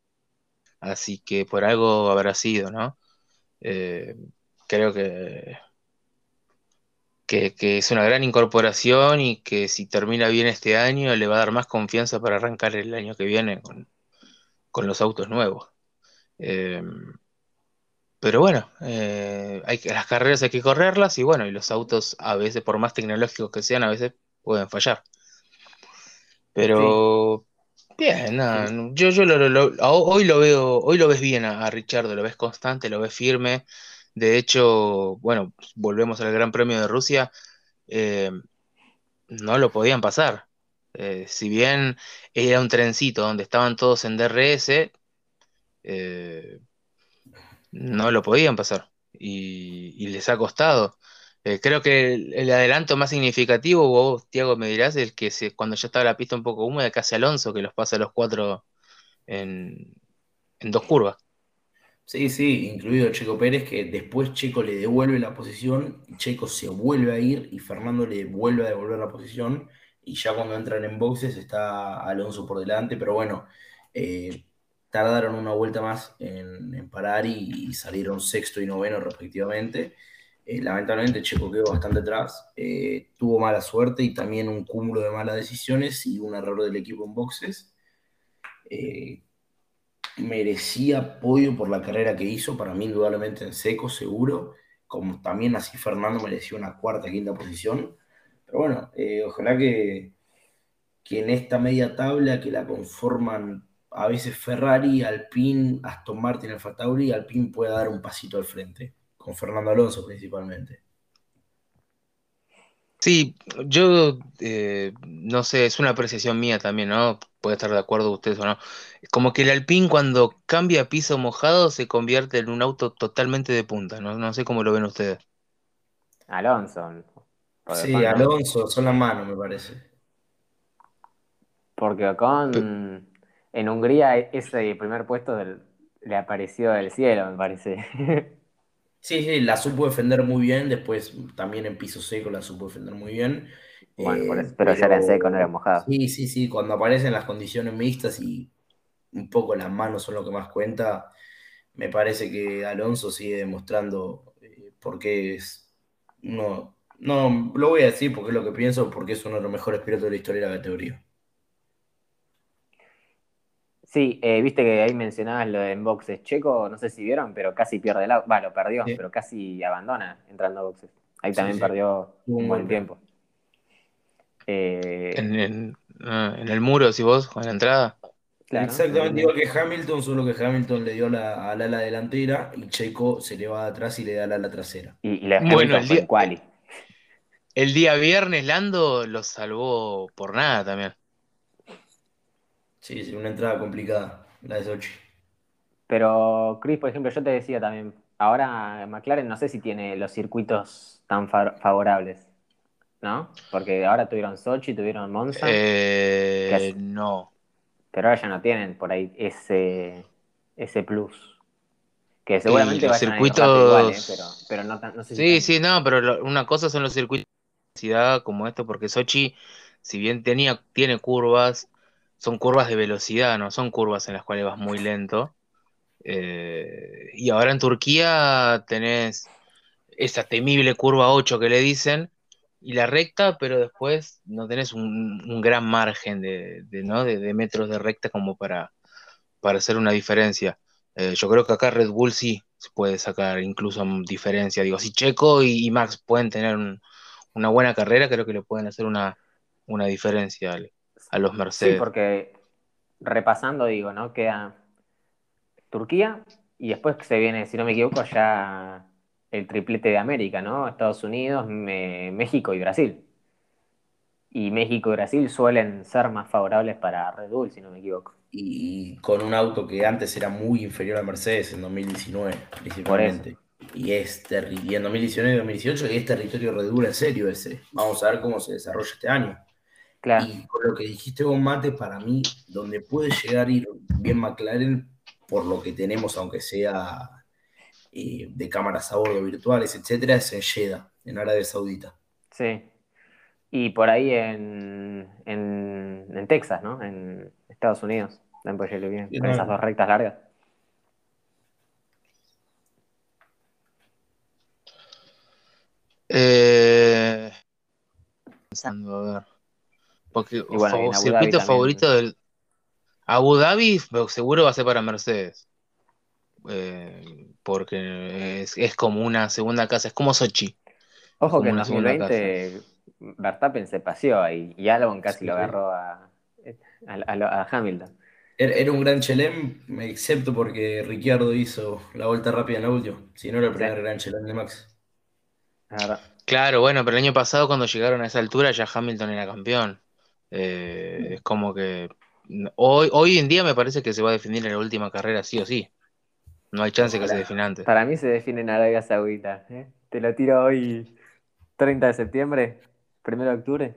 S1: Así que por algo habrá sido, ¿no? Eh, Creo que, que, que es una gran incorporación, y que si termina bien este año le va a dar más confianza para arrancar el año que viene con, con los autos nuevos. Eh, pero bueno, eh, hay que, las carreras hay que correrlas, y bueno, y los autos a veces, por más tecnológicos que sean, a veces pueden fallar.
S2: Sí,
S1: Pero bien, nada,
S2: sí.
S1: no, yo, yo lo, lo- lo- a- hoy lo veo, hoy lo ves bien a, a Richardo, lo ves constante, lo ves firme. De hecho, bueno, volvemos al Gran Premio de Rusia, eh, no lo podían pasar. Eh, si bien era un trencito donde estaban todos en D R S, eh, no lo podían pasar. Y, y les ha costado. Eh, creo que el, el adelanto más significativo, vos, Tiago, me dirás, el que se, cuando ya estaba la pista un poco húmeda, casi Alonso, que los pasa a los cuatro en, en dos curvas.
S4: Sí, sí, incluido Checo Pérez, que después Checo le devuelve la posición, y Checo se vuelve a ir y Fernando le vuelve a devolver la posición, y ya cuando entran en boxes está Alonso por delante, pero bueno, eh, tardaron una vuelta más en, en parar, y, y salieron sexto y noveno respectivamente. Eh, lamentablemente Checo quedó bastante atrás, eh, tuvo mala suerte y también un cúmulo de malas decisiones y un error del equipo en boxes. Eh, Merecía podio por la carrera que hizo, para mí indudablemente en seco, seguro, como también así Fernando mereció una cuarta, quinta posición, pero bueno, eh, ojalá que, que en esta media tabla que la conforman a veces Ferrari, Alpine, Aston Martin, Alfa Tauri, Alpine pueda dar un pasito al frente, con Fernando Alonso principalmente.
S1: Sí, yo eh, no sé, es una apreciación mía también, ¿no? Puede estar de acuerdo ustedes o no. Como que el Alpine cuando cambia a piso mojado se convierte en un auto totalmente de punta, ¿no? No sé cómo lo ven ustedes.
S2: Alonso, porque
S4: Sí,
S2: Ocon no.
S4: Alonso, son las manos, me parece.
S2: Porque
S1: Pe-
S2: Ocon en Hungría ese primer puesto del- le apareció del cielo, me parece.
S4: Sí, sí, la supo defender muy bien, después también en piso seco la supo defender muy bien,
S2: Bueno, por
S4: eh,
S2: eso, pero ya era en seco, no era
S4: pero
S2: mojado.
S4: sí, sí, sí, cuando aparecen las condiciones mixtas y un poco las manos son lo que más cuenta, me parece que Alonso sigue demostrando eh, por qué es uno, no, lo voy a decir porque es lo que pienso, porque es uno de los mejores pilotos de la historia de la categoría.
S2: Sí, eh, viste que ahí mencionabas lo de en boxes. Checo, no sé si vieron, pero casi pierde el auto. Va, lo perdió,
S4: Sí,
S2: pero casi abandona entrando a boxes. Ahí
S4: sí,
S2: también
S4: sí,
S2: perdió
S4: hubo un
S2: un buen
S4: golpe.
S2: tiempo. Eh,
S1: En, en, ah, en el muro, si vos, en la entrada.
S2: Claro,
S4: Exactamente
S2: entiendo.
S4: igual que Hamilton, solo que Hamilton le dio la, al ala delantera y Checo se le va de atrás y le da al ala trasera.
S2: Y, y lo de
S1: Bueno,
S2: Hamilton
S1: el
S2: fue
S1: día,
S2: en quali.
S1: el día viernes Lando lo salvó por nada también.
S4: Sí, sí, una entrada complicada, la de Sochi.
S2: Pero, Chris, por ejemplo, yo te decía también, ahora McLaren no sé si tiene los circuitos tan fa- favorables, ¿no? Porque ahora tuvieron Sochi, tuvieron Monza, que
S1: Eh,
S2: es-
S1: no.
S2: pero ahora ya no tienen por ahí ese, ese plus. Que
S1: Y
S2: seguramente
S1: los
S2: vayan a ir rápido igual, ¿eh? Pero,
S1: circuitos.
S2: pero no, tan- no sé si
S1: Sí,
S2: tanto.
S1: sí, no, pero lo- una cosa son los circuitos de velocidad como esto, porque Sochi, si bien tenía, tiene curvas, son curvas de velocidad, no son curvas en las cuales vas muy lento. Eh, y ahora en Turquía tenés esa temible curva ocho que le dicen, y la recta, pero después no tenés un, un gran margen de, de, ¿no? de, de metros de recta como para, para hacer una diferencia. Eh, yo creo que acá Red Bull sí se puede sacar incluso mm, diferencia. Digo, si Checo y, y Max pueden tener un- una buena carrera, creo que le pueden hacer una, una diferencia al- a los
S2: Sí,
S1: Mercedes.
S2: porque repasando, digo, ¿no? Queda Turquía y después se viene, si no me equivoco, ya el triplete de América, ¿no? Estados Unidos, Me- México y Brasil. Y México y Brasil suelen ser más favorables para Red Bull, si no me equivoco.
S4: Y con un auto que antes era muy inferior a Mercedes en dos mil diecinueve
S2: Por eso,
S4: principalmente. Y es terrible. Y en dos mil diecinueve y dos mil dieciocho y es territorio Red Bull en serio ese. Vamos a ver cómo se desarrolla este año.
S2: claro.
S4: Y con lo que dijiste vos, Mate, para mí, donde puede llegar a ir bien McLaren, por lo que tenemos, aunque sea eh, de cámaras a bordo virtuales, etcétera, es en Jeddah, en Arabia Saudita.
S2: Sí. Y por ahí en, en, en Texas, ¿no? En Estados Unidos. También puede llegar bien,
S4: Y
S2: con esas
S4: no,
S2: dos rectas largas.
S1: Eh, pensando, a ver. Porque
S2: Y bueno, y en
S1: fa-
S2: Abu Dhabi
S1: circuito
S2: también.
S1: favorito del Abu Dhabi, pero seguro va a ser para Mercedes. Eh, porque es, es como una segunda casa, es como Sochi, es
S2: Ojo que
S1: como
S2: en
S1: una segunda casa.
S2: dos mil veinte Verstappen se paseó ahí y Albon casi
S4: sí,
S2: lo
S4: sí.
S2: agarró a, a, a- a Hamilton.
S4: Era era un gran chelem, excepto porque Ricciardo hizo la vuelta rápida en la última. Si no, era el
S2: Sí,
S4: primer gran chelem de Max.
S2: es verdad.
S1: Claro, bueno, pero el año pasado cuando llegaron a esa altura ya Hamilton era campeón. Eh, es como que hoy, hoy en día me parece que se va a definir en la última carrera sí o sí. No hay chance que se
S4: Ojalá.
S1: defina antes.
S2: Para mí se define en Arabia Saudita. ¿Eh? Te lo tiro hoy, treinta de septiembre, primero de octubre.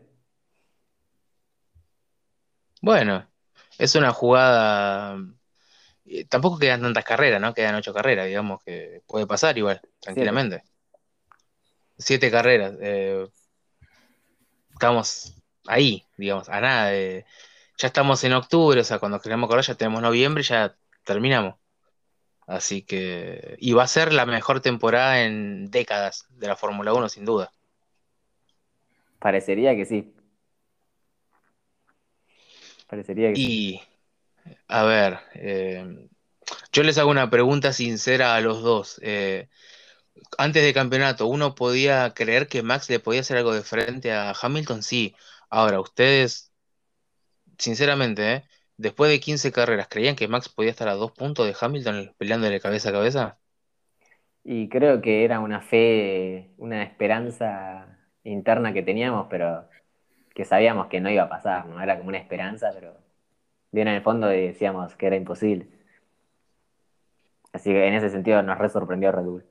S1: Bueno, es una jugada. eh, Tampoco quedan tantas carreras, ¿no? Quedan ocho carreras, digamos que puede pasar igual,
S2: Siete.
S1: tranquilamente. Siete carreras. eh, estamos ahí, digamos, a nada de. Ya estamos en octubre, o sea, cuando queremos correr ya tenemos noviembre y ya terminamos. Así que. Y va a ser la mejor temporada en décadas de la Fórmula Uno sin duda.
S2: Parecería que sí. Parecería que sí.
S1: Y, a ver, eh, yo les hago una pregunta sincera a los dos. Eh, antes del campeonato, ¿uno podía creer que Max le podía hacer algo de frente a Hamilton? Sí. Ahora, ustedes, sinceramente, ¿eh? Después de quince carreras, ¿creían que Max podía estar a dos puntos de Hamilton peleándole cabeza a cabeza?
S2: Y creo que era una fe, una esperanza interna que teníamos, pero que sabíamos que no iba a pasar, ¿no? Era como una esperanza, pero bien en el fondo decíamos que era imposible. Así que en ese sentido nos re sorprendió Red Bull.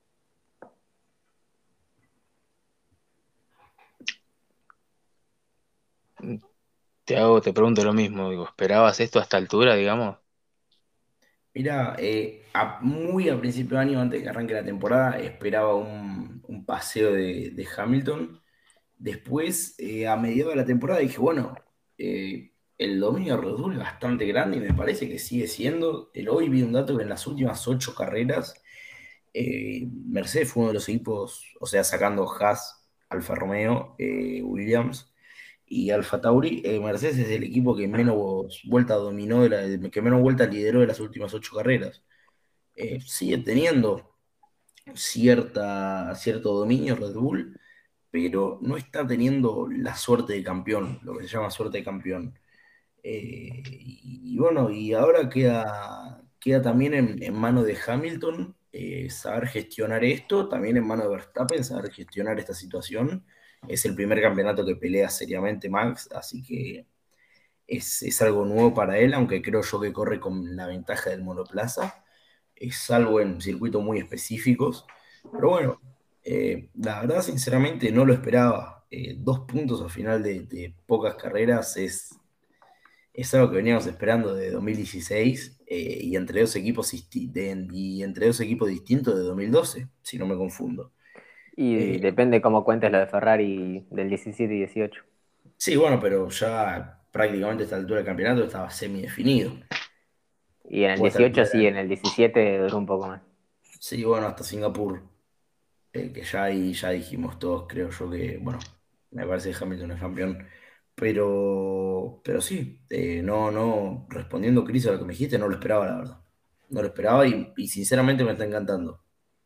S1: Te hago, te pregunto lo mismo, digo, ¿esperabas esto a esta altura, digamos?
S4: Mira, eh, a- muy a principio de año, antes de que arranque la temporada, esperaba un, un paseo de, de Hamilton. Después, eh, a mediados de la temporada, dije, bueno, eh, el dominio de Red Bull es bastante grande y me parece que sigue siendo. El, hoy vi un dato que en las últimas ocho carreras, eh, Mercedes fue uno de los equipos, o sea, sacando Haas, Alfa Romeo, eh, Williams y Alfa Tauri, eh, Mercedes es el equipo que menos vuelta dominó, de la- que menos vuelta lideró de las últimas ocho carreras. Eh, sigue teniendo cierta, cierto dominio Red Bull, pero no está teniendo la suerte de campeón, lo que se llama suerte de campeón. Eh, y, y bueno, y ahora queda, queda también en, en mano de Hamilton eh, saber gestionar esto, también en mano de Verstappen saber gestionar esta situación. Es el primer campeonato que pelea seriamente Max, así que es, es algo nuevo para él, aunque creo yo que corre con la ventaja del monoplaza. Es algo en circuitos muy específicos. Pero bueno, eh, la verdad, sinceramente, no lo esperaba. Eh, dos puntos al final de, de pocas carreras es, es algo que veníamos esperando de dos mil dieciséis eh, y, entre dos equipos disti- de- y entre dos equipos distintos de dos mil doce, si no me confundo.
S2: Y
S4: Eh,
S2: depende cómo cuentes lo de Ferrari del diecisiete y dieciocho.
S4: sí, bueno, pero ya prácticamente a esta altura del campeonato estaba semidefinido.
S2: Y en el
S4: O a esta
S2: dieciocho
S4: altura
S2: sí,
S4: era-
S2: en el diecisiete duró un poco más.
S4: sí, bueno, hasta Singapur. Eh, que ya ahí ya dijimos todos, creo yo que, bueno, me parece que Hamilton es campeón, pero, pero sí, eh, no, no, respondiendo Cris a lo que me dijiste, no lo esperaba, la verdad. No lo esperaba y, y sinceramente me está encantando.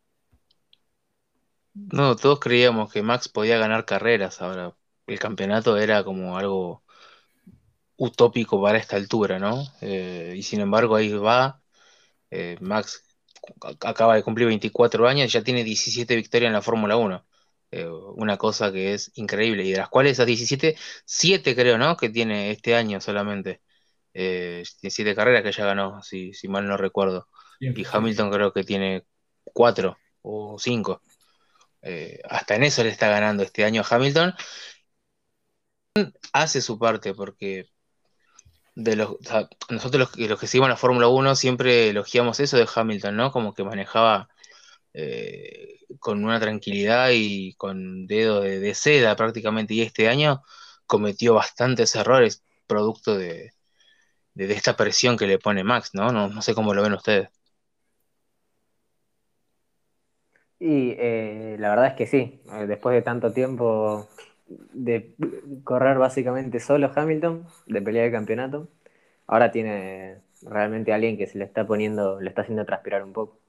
S1: No, todos creíamos que Max podía ganar carreras. Ahora, el campeonato era como algo utópico para esta altura, ¿no? Eh, y sin embargo, ahí va. eh, Max ac- acaba de cumplir veinticuatro años y ya tiene diecisiete victorias en la Fórmula Uno. Eh, una cosa que es increíble. Y de las cuales esas diecisiete, siete creo, ¿no? Que tiene este año solamente. Eh, tiene siete carreras que ya ganó, si, si mal no recuerdo.
S4: Sí,
S1: Y
S4: sí.
S1: Hamilton creo que tiene cuatro o cinco. Eh, hasta en eso le está ganando este año a Hamilton. Hace su parte porque de los, o sea, nosotros los, que- los que seguimos la Fórmula Uno siempre elogiamos eso de Hamilton, ¿no? Como que manejaba eh, con una tranquilidad y con dedo de, de seda prácticamente. Y este año cometió bastantes errores producto de, de- de esta presión que le pone Max, ¿no? No, no sé cómo lo ven ustedes.
S2: Y eh, la verdad es que sí, eh, después de tanto tiempo de correr básicamente solo Hamilton, de pelea de campeonato, ahora tiene realmente alguien que se le está poniendo, le está haciendo transpirar un poco.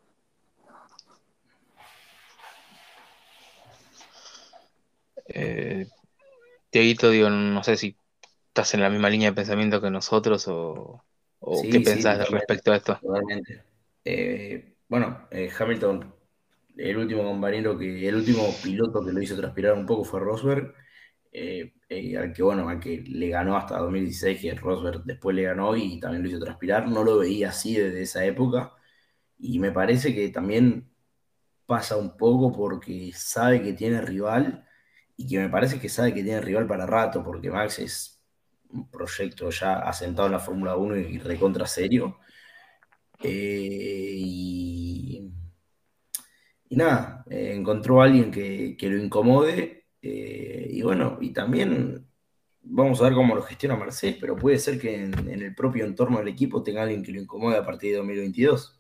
S1: Eh, Dieguito, digo, no sé si estás en la misma línea de pensamiento que nosotros o, o qué
S4: Sí, sí,
S1: pensás
S4: totalmente.
S1: respecto a esto.
S4: Totalmente. Eh, bueno, eh, Hamilton, el último compañero que, el último piloto que lo hizo transpirar un poco fue Rosberg, eh, eh, al que bueno, al que le ganó hasta dos mil dieciséis, que Rosberg después le ganó y también lo hizo transpirar. No lo veía así desde esa época. Y me parece que también pasa un poco porque sabe que tiene rival y que me parece que sabe que tiene rival para rato, porque Max es un proyecto ya asentado en la Fórmula Uno y recontra serio. Eh, y, y nada, eh, encontró a alguien que, que lo incomode. Eh, y bueno, y también vamos a ver cómo lo gestiona Mercedes, pero puede ser que en, en el propio entorno del equipo tenga alguien que lo incomode a partir de dos mil veintidós.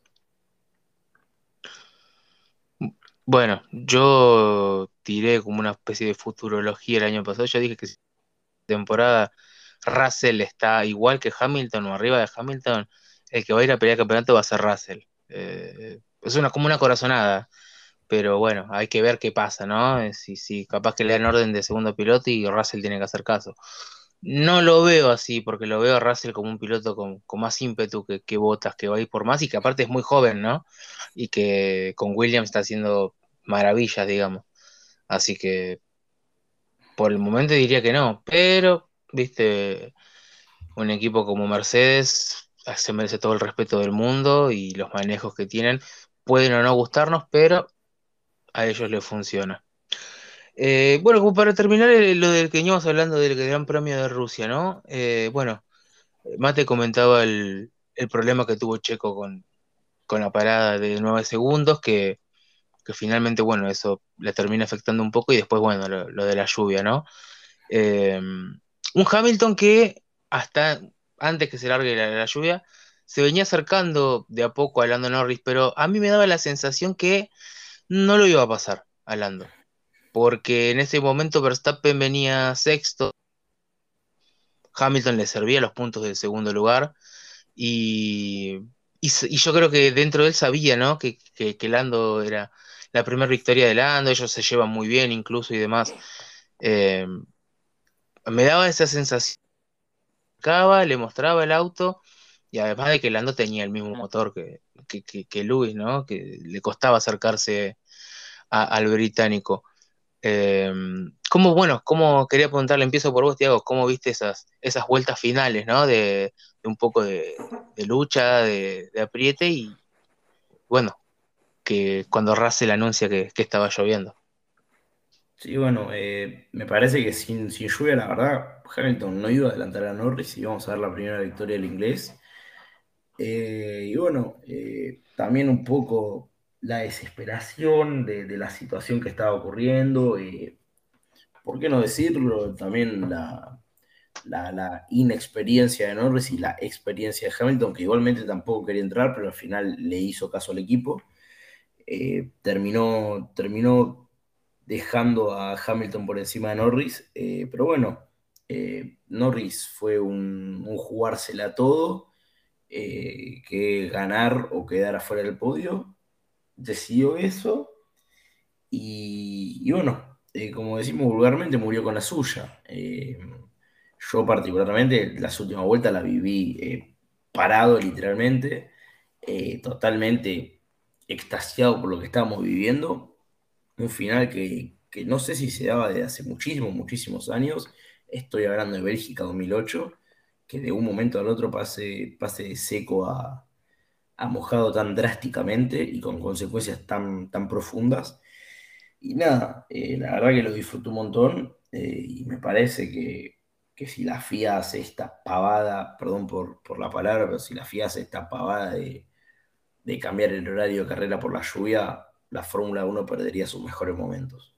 S1: Bueno, yo tiré como una especie de futurología el año pasado. Yo dije que si la temporada Russell está igual que Hamilton o arriba de Hamilton, el que va a ir a pelear campeonato va a ser Russell. Eh, es una, como una corazonada, pero bueno, hay que ver qué pasa, ¿no? Eh, Si, si capaz que le dan orden de segundo piloto y Russell tiene que hacer caso. No lo veo así, porque lo veo a Russell como un piloto con, con más ímpetu que, que Bottas, que va a ir por más y que aparte es muy joven, ¿no? Y que con Williams está haciendo maravillas, digamos. Así que por el momento diría que no, pero, viste, un equipo como Mercedes se merece todo el respeto del mundo y los manejos que tienen pueden o no gustarnos, pero a ellos les funciona. Eh, bueno, como para terminar eh, lo del que veníamos hablando del Gran Premio de Rusia, ¿no? Eh, bueno, Mate comentaba el, el problema que tuvo Checo con, con la parada de nueve segundos, que, que finalmente, bueno, eso le termina afectando un poco y después, bueno, lo, lo de la lluvia, ¿no? Eh, un Hamilton que hasta antes que se largue la, la lluvia se venía acercando de a poco a Lando Norris, pero a mí me daba la sensación que no lo iba a pasar a Lando, porque en ese momento Verstappen venía sexto, Hamilton le servía los puntos del segundo lugar y, y, s- y yo creo que dentro de él sabía, ¿no? Que, que, que Lando era la primera victoria de Lando, ellos se llevan muy bien incluso y demás. Eh, Me daba esa sensación acercaba, le mostraba el auto, y además de que Lando tenía el mismo motor que, que, que, que Lewis, ¿no? Que le costaba acercarse a- al británico. Eh, ¿cómo, bueno, cómo quería preguntarle, empiezo por vos, Tiago, cómo viste esas, esas vueltas finales, ¿no? De, de un poco de, de lucha, de, de apriete, y bueno, que cuando Russell anuncia que, que estaba lloviendo.
S4: Sí, bueno, eh, me parece que sin, sin lluvia, la verdad, Hamilton no iba a adelantar a Norris y íbamos a ver la primera victoria del inglés. Eh, y bueno, eh, también un poco la desesperación de, de la situación que estaba ocurriendo. Eh, ¿por qué no decirlo? También la, la, la inexperiencia de Norris y la experiencia de Hamilton, que igualmente tampoco quería entrar, pero al final le hizo caso al equipo. Eh, terminó, terminó dejando a Hamilton por encima de Norris, eh, pero bueno, eh, Norris fue un, un jugársela todo, eh, que ganar o quedar afuera del podio, decidió eso y, y bueno, eh, como decimos vulgarmente, murió con la suya. Eh, yo particularmente las últimas vueltas la viví eh, parado literalmente, eh, totalmente extasiado por lo que estábamos viviendo. Un final que, que no sé si se daba desde hace muchísimos, muchísimos años. Estoy hablando de Bélgica dos mil ocho, que de un momento al otro pase, pase de seco a, a mojado tan drásticamente y con consecuencias tan, tan profundas. Y nada, eh, la verdad que lo disfruto un montón, eh, y me parece que, que si la F I A hace esta pavada, perdón por, por la palabra, pero si la F I A hace esta pavada de, de cambiar el horario de carrera por la lluvia, la Fórmula uno perdería sus mejores momentos.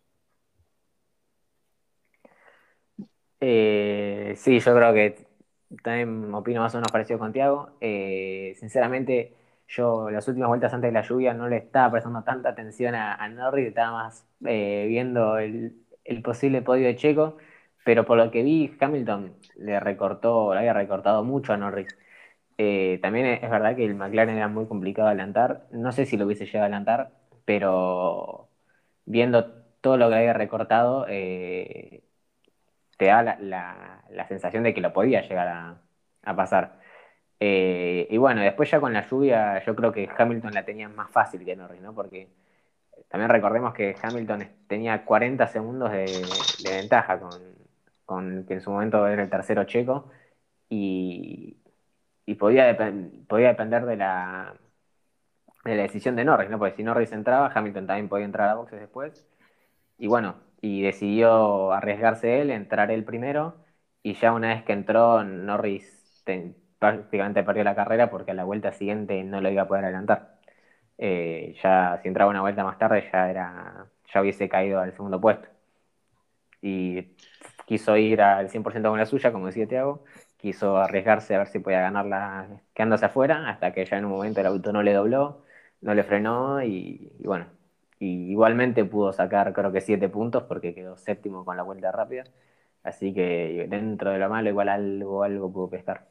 S2: Eh, sí, yo creo que también opino más o menos parecido con Tiago. Eh, sinceramente, yo las últimas vueltas antes de la lluvia no le estaba prestando tanta atención a, a Norris, estaba más eh, viendo el, el posible podio de Checo, pero por lo que vi, Hamilton le recortó, le había recortado mucho a Norris. Eh, también es verdad que el McLaren era muy complicado de adelantar, no sé si lo hubiese llegado a adelantar, pero viendo todo lo que había recortado, eh, te da la, la- la sensación de que lo podía llegar a, a pasar. Eh, y bueno, después ya con la lluvia, yo creo que Hamilton la tenía más fácil que Norris, ¿no? Porque también recordemos que Hamilton tenía cuarenta segundos de, de ventaja con, con que en su momento era el tercero checo y, y podía, depen- podía depender de la, de la decisión de Norris, ¿no? Porque si Norris entraba, Hamilton también podía entrar a boxes después. Y bueno, y decidió arriesgarse él, entrar él primero, y ya una vez que entró, Norris te- prácticamente perdió la carrera porque a la vuelta siguiente no lo iba a poder adelantar. Eh, ya si entraba una vuelta más tarde ya era, ya hubiese caído al segundo puesto. Y quiso ir al cien por ciento con la suya, como decía Tiago, quiso arriesgarse a ver si podía ganarla quedándose afuera, hasta que ya en un momento el auto no le dobló, no le frenó y, y bueno, y igualmente pudo sacar creo que siete puntos porque quedó séptimo con la vuelta rápida, así que dentro de lo malo igual algo, algo pudo pescar.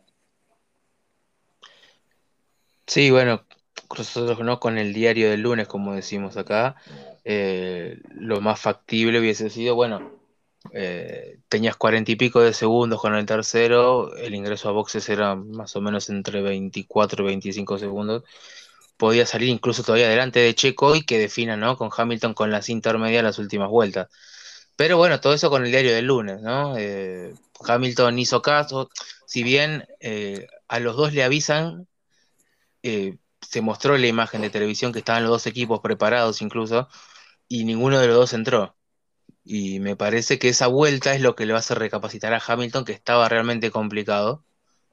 S1: Sí, bueno, nosotros no con el diario del lunes, como decimos acá, eh, lo más factible hubiese sido, bueno, eh, tenías cuarenta y pico de segundos con el tercero, el ingreso a boxes era más o menos entre veinticuatro y veinticinco segundos, podía salir incluso todavía delante de Checo y que defina, ¿no? Con Hamilton con las intermedias las últimas vueltas. Pero bueno, todo eso con el diario del lunes, ¿no? Eh, Hamilton hizo caso, si bien eh, a los dos le avisan, eh, se mostró en la imagen de televisión que estaban los dos equipos preparados incluso, y ninguno de los dos entró. Y me parece que esa vuelta es lo que le va a hacer recapacitar a Hamilton, que estaba realmente complicado.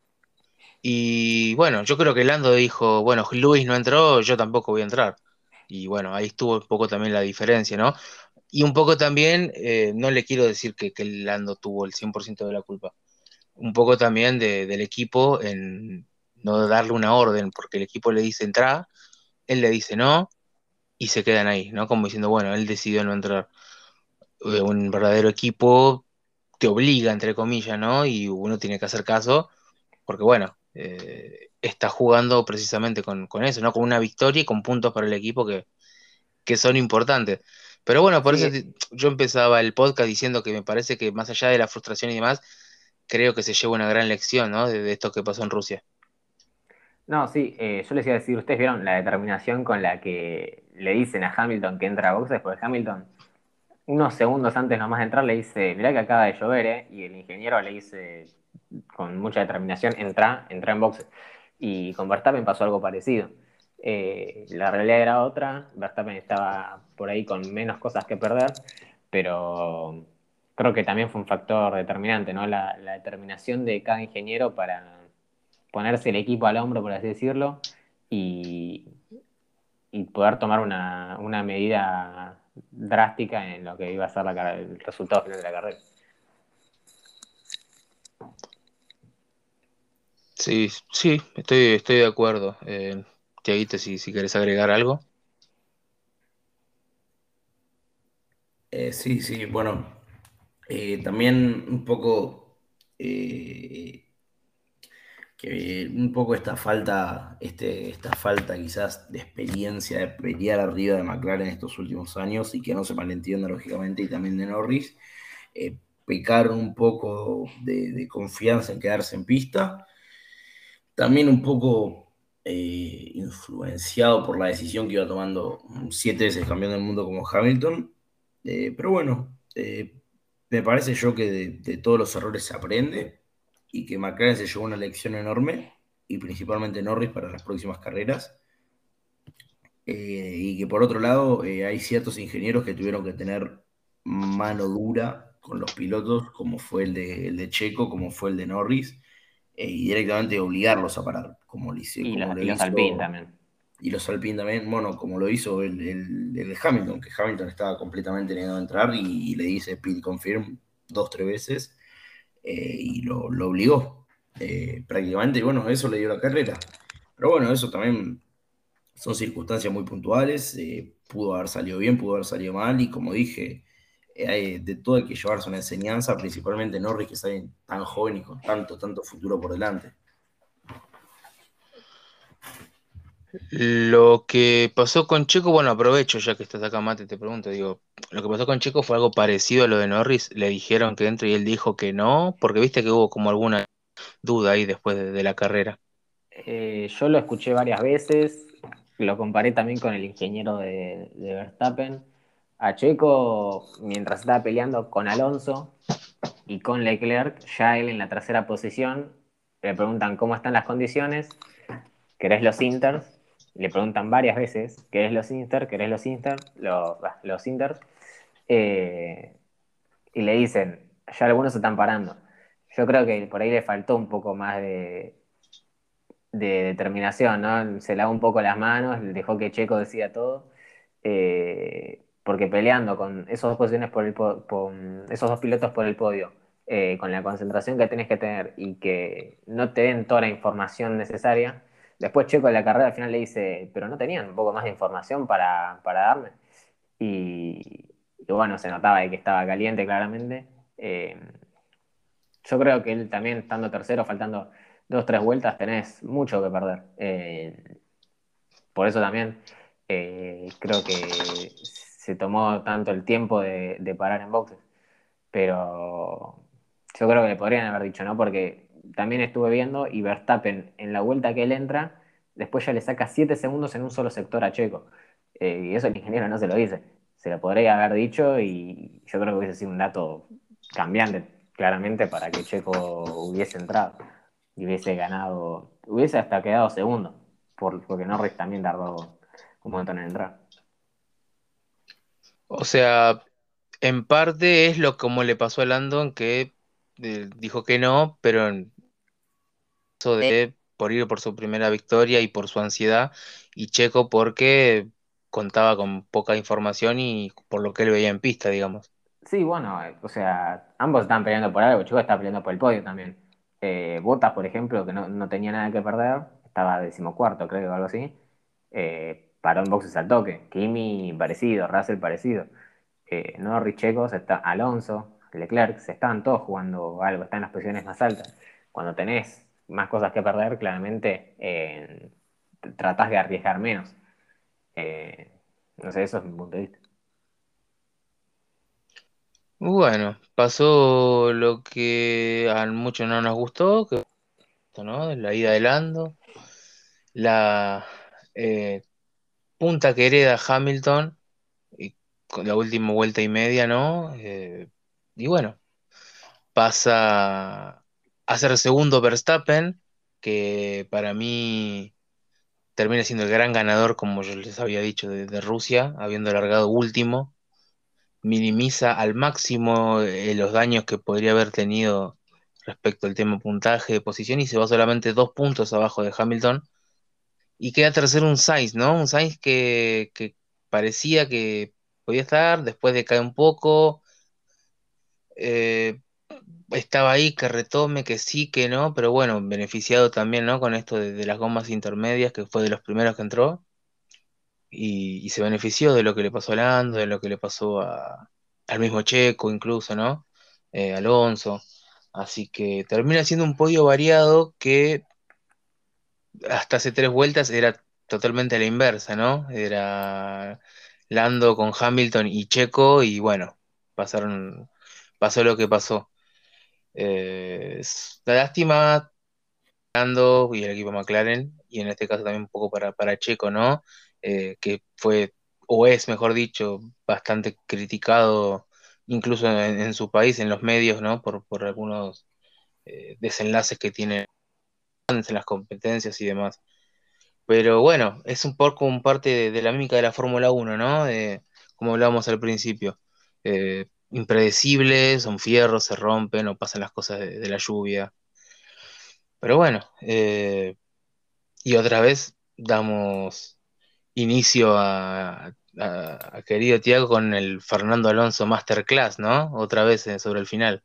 S1: Y bueno, yo creo que Lando dijo, bueno, Luis no entró, yo tampoco voy a entrar. Y bueno, ahí estuvo un poco también la diferencia, ¿no? Y un poco también, eh, no le quiero decir que, que Lando tuvo el cien por ciento de la culpa. Un poco también de- del equipo en no darle una orden, porque el equipo le dice entra, él le dice no, y se quedan ahí, ¿no? Como diciendo, bueno, él decidió no entrar. Eh, Un verdadero equipo te obliga, entre comillas, ¿no? Y uno tiene que hacer caso, porque bueno, eh, está jugando precisamente con, con eso, ¿no? Con una victoria y con puntos para el equipo que, que son importantes. Pero bueno, por eso
S2: Sí,
S1: te- yo empezaba el podcast diciendo que me parece que más allá de la frustración y demás, creo que se lleva una gran lección, ¿no? De, de esto que pasó en Rusia.
S2: No, sí, eh, yo les iba a decir, ¿ustedes vieron la determinación con la que le dicen a Hamilton que entra a boxes? Porque Hamilton, unos segundos antes nomás de entrar, le dice, mirá que acaba de llover, ¿eh? Y el ingeniero le dice, con mucha determinación, entra, entra en boxes. Y con Verstappen pasó algo parecido. Eh, la realidad era otra, Verstappen estaba por ahí con menos cosas que perder, pero creo que también fue un factor determinante, ¿no? La, la determinación de cada ingeniero para ponerse el equipo al hombro, por así decirlo, y, y poder tomar una, una medida drástica en lo que iba a ser la, el resultado final de la carrera.
S1: Sí, sí, estoy, estoy de acuerdo. Eh, Tiaguito, si, si querés agregar algo.
S4: Eh, sí, sí, bueno, eh, también un poco eh, que un poco esta falta, este, esta falta quizás de experiencia de pelear arriba de McLaren estos últimos años y que no se malentienda lógicamente y también de Norris, eh, pecaron un poco de, de confianza en quedarse en pista, también un poco eh, influenciado por la decisión que iba tomando siete veces campeón del mundo como Hamilton. Eh, pero bueno, eh, me parece yo que de, de todos los errores se aprende y que McLaren se llevó una lección enorme y principalmente Norris para las próximas carreras. Eh, y que por otro lado eh, hay ciertos ingenieros que tuvieron que tener mano dura con los pilotos, como fue el de, el de Checo, como fue el de Norris, eh, y directamente obligarlos a parar, como lo, hice-
S2: Y los,
S4: como lo
S2: y los Alpine
S4: hizo,
S2: también.
S4: y los Alpine también, bueno, como lo hizo el, el, el de Hamilton, que Hamilton estaba completamente negado a entrar y, y le dice pit confirm dos, tres veces, eh, y lo, lo obligó eh, prácticamente, y bueno, eso le dio la carrera. Pero bueno, eso también son circunstancias muy puntuales, eh, pudo haber salido bien, pudo haber salido mal, y como dije, eh, hay- de todo hay que llevarse una enseñanza, principalmente Norris, que está tan joven y con tanto, tanto futuro por delante.
S1: Lo que pasó con Checo, bueno, aprovecho ya que estás acá, Mate, te pregunto, digo, lo que pasó con Checo fue algo parecido a lo de Norris, le dijeron que entre y él dijo que no, porque viste que hubo como alguna duda ahí después de, de la carrera.
S2: Eh, yo lo escuché varias veces, lo comparé también con el ingeniero de, de Verstappen. A Checo, mientras estaba peleando con Alonso y con Leclerc, ya él en la tercera posición, le preguntan cómo están las condiciones, ¿querés los Inters? Le preguntan varias veces, ¿querés los Inters? ¿Querés los Inters? Los, los Inters. Eh, y le dicen, ya algunos se están parando. Yo creo que por ahí le faltó un poco más de, de determinación, ¿no? Se lavó un poco las manos, dejó que Checo decida todo, eh, porque peleando con esos dos posiciones por el po- con esos dos pilotos por el podio, eh, con la concentración que tenés que tener y que no te den toda la información necesaria, después Checo en la carrera al final le dice, pero no tenían un poco más de información para, para darme. Y, y bueno, se notaba de que estaba caliente claramente. Eh, yo creo que él también, estando tercero, faltando dos, tres vueltas, tenés mucho que perder. Eh, por eso también eh, creo que se tomó tanto el tiempo de, de parar en boxes. Pero yo creo que le podrían haber dicho, ¿no? Porque también estuve viendo y Verstappen, en la vuelta que él entra, después ya le saca siete segundos en un solo sector a Checo. Eh, y eso el ingeniero no se lo dice. Se lo podría haber dicho y yo creo que hubiese sido un dato cambiante, claramente, para que Checo hubiese entrado y hubiese ganado, hubiese hasta quedado segundo, por, porque Norris también tardó un montón en entrar.
S1: O sea, en parte es lo como le pasó a Landon, que eh, dijo que no, pero en caso de por ir por su primera victoria y por su ansiedad, y Checo porque contaba con poca información y por lo que él veía en pista, digamos.
S2: Sí, bueno, eh, o sea, ambos estaban peleando por algo, Chico estaba peleando por el podio también. Eh, Bottas, por ejemplo, que no, no tenía nada que perder, estaba decimocuarto, creo, o algo así, eh, paró en boxes al toque. Kimi parecido, Russell parecido. Eh, Norris, Checo, se está, Alonso, Leclerc, se estaban todos jugando algo, están en las posiciones más altas. Cuando tenés más cosas que perder, claramente eh, tratás de arriesgar menos. Eh, no sé, eso es mi punto de vista.
S1: Bueno, pasó lo que a muchos no nos gustó, que ¿no? La ida de Lando, la eh, punta que hereda Hamilton y con la última vuelta y media, ¿no? Eh, y bueno, pasa a ser segundo Verstappen, que para mí termina siendo el gran ganador, como yo les había dicho, de, de Rusia, habiendo largado último. Minimiza al máximo eh, los daños que podría haber tenido respecto al tema puntaje de posición y se va solamente dos puntos abajo de Hamilton. Y queda tercero un Sainz, ¿no? Un Sainz que, que parecía que podía estar, después de caer un poco. eh, Estaba ahí, que retome, que sí, que no, pero bueno, beneficiado también, ¿no? Con esto de, de las gomas intermedias, que fue de los primeros que entró, y, y se benefició de lo que le pasó a Lando, de lo que le pasó a, al mismo Checo, incluso, ¿no? Eh, Alonso. Así que termina siendo un podio variado que hasta hace tres vueltas era totalmente a la inversa, ¿no? Era Lando con Hamilton y Checo, y bueno, pasaron, pasó lo que pasó. Eh, es una lástima, Lando y el equipo McLaren, y en este caso también un poco para, para Checo, ¿no? Eh, que fue, o es, mejor dicho, bastante criticado incluso en, en su país, en los medios, ¿no? Por, por algunos eh, desenlaces que tiene en las competencias y demás. Pero bueno, es un poco un parte de, de la mímica de la Fórmula Uno, ¿no? Eh, como hablábamos al principio. Eh, impredecibles, son fierros, se rompen o pasan las cosas de, de la lluvia. Pero bueno, eh, y otra vez damos inicio a, a- a querido Tiago con el Fernando Alonso Masterclass, ¿no? Otra vez eh, sobre el final.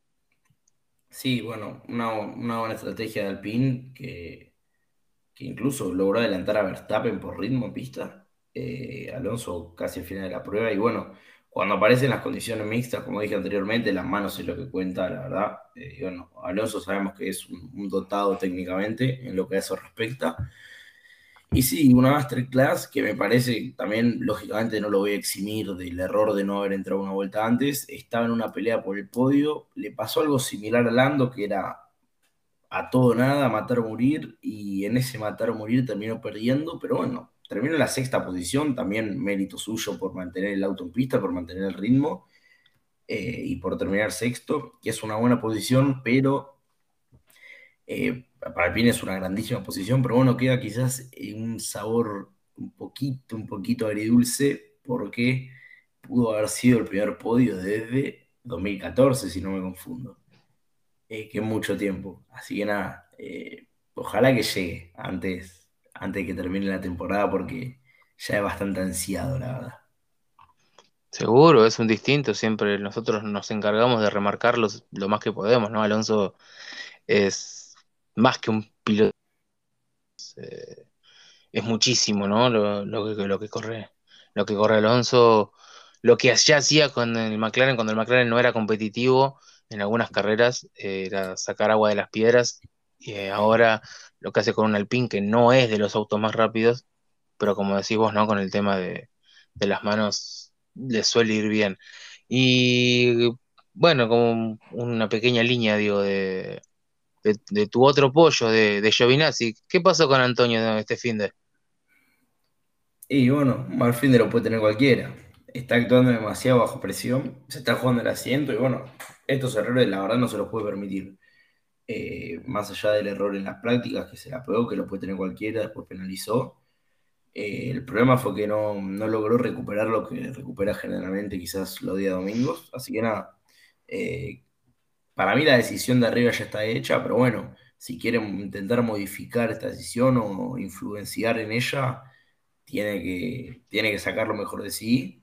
S4: Sí, bueno, una, una buena estrategia de Alpine que, que incluso logró adelantar a Verstappen por ritmo en pista. Eh, Alonso casi al final de la prueba. Y bueno, cuando aparecen las condiciones mixtas, como dije anteriormente, las manos es lo que cuenta, la verdad. Eh, y bueno, Alonso sabemos que es un, un dotado técnicamente en lo que a eso respecta. Y sí, una masterclass que me parece también, lógicamente, no lo voy a eximir del error de no haber entrado una vuelta antes. Estaba en una pelea por el podio. Le pasó algo similar a Lando, que era a todo o nada, matar o morir. Y en ese matar o morir terminó perdiendo. Pero bueno, terminó en la sexta posición. También mérito suyo por mantener el auto en pista, por mantener el ritmo eh, y por terminar sexto, que es una buena posición, pero eh, para Alpine es una grandísima posición, pero bueno, queda quizás en un sabor un poquito, un poquito agridulce, porque pudo haber sido el primer podio desde dos mil catorce, si no me confundo, eh, que es mucho tiempo. Así que nada, eh, ojalá que llegue antes, antes de que termine la temporada, porque ya es bastante ansiado, la verdad.
S1: Seguro, es un distinto, siempre nosotros nos encargamos de remarcarlos lo más que podemos, ¿no? Alonso es más que un piloto, eh, es muchísimo, ¿no? Lo, lo que, lo que corre, lo que corre Alonso, lo que ya hacía con el McLaren, cuando el McLaren no era competitivo en algunas carreras, eh, era sacar agua de las piedras, y eh, ahora lo que hace con un Alpine que no es de los autos más rápidos, pero como decís vos, ¿no? Con el tema de, de las manos le suele ir bien. Y bueno, como una pequeña línea, digo, de, de, de tu otro pollo, de, de Giovinazzi, ¿qué pasó con Antonio este fin de?
S4: Y bueno, un mal fin de lo puede tener cualquiera. Está actuando demasiado bajo presión, se está jugando el asiento y bueno, estos errores la verdad no se los puede permitir. Eh, más allá del error en las prácticas que se la pegó, que lo puede tener cualquiera, después penalizó. Eh, el problema fue que no, no logró recuperar lo que recupera generalmente quizás los días domingos. Así que nada, eh, para mí la decisión de arriba ya está hecha, pero bueno, si quieren intentar modificar esta decisión o influenciar en ella, tiene que, tiene que sacar lo mejor de sí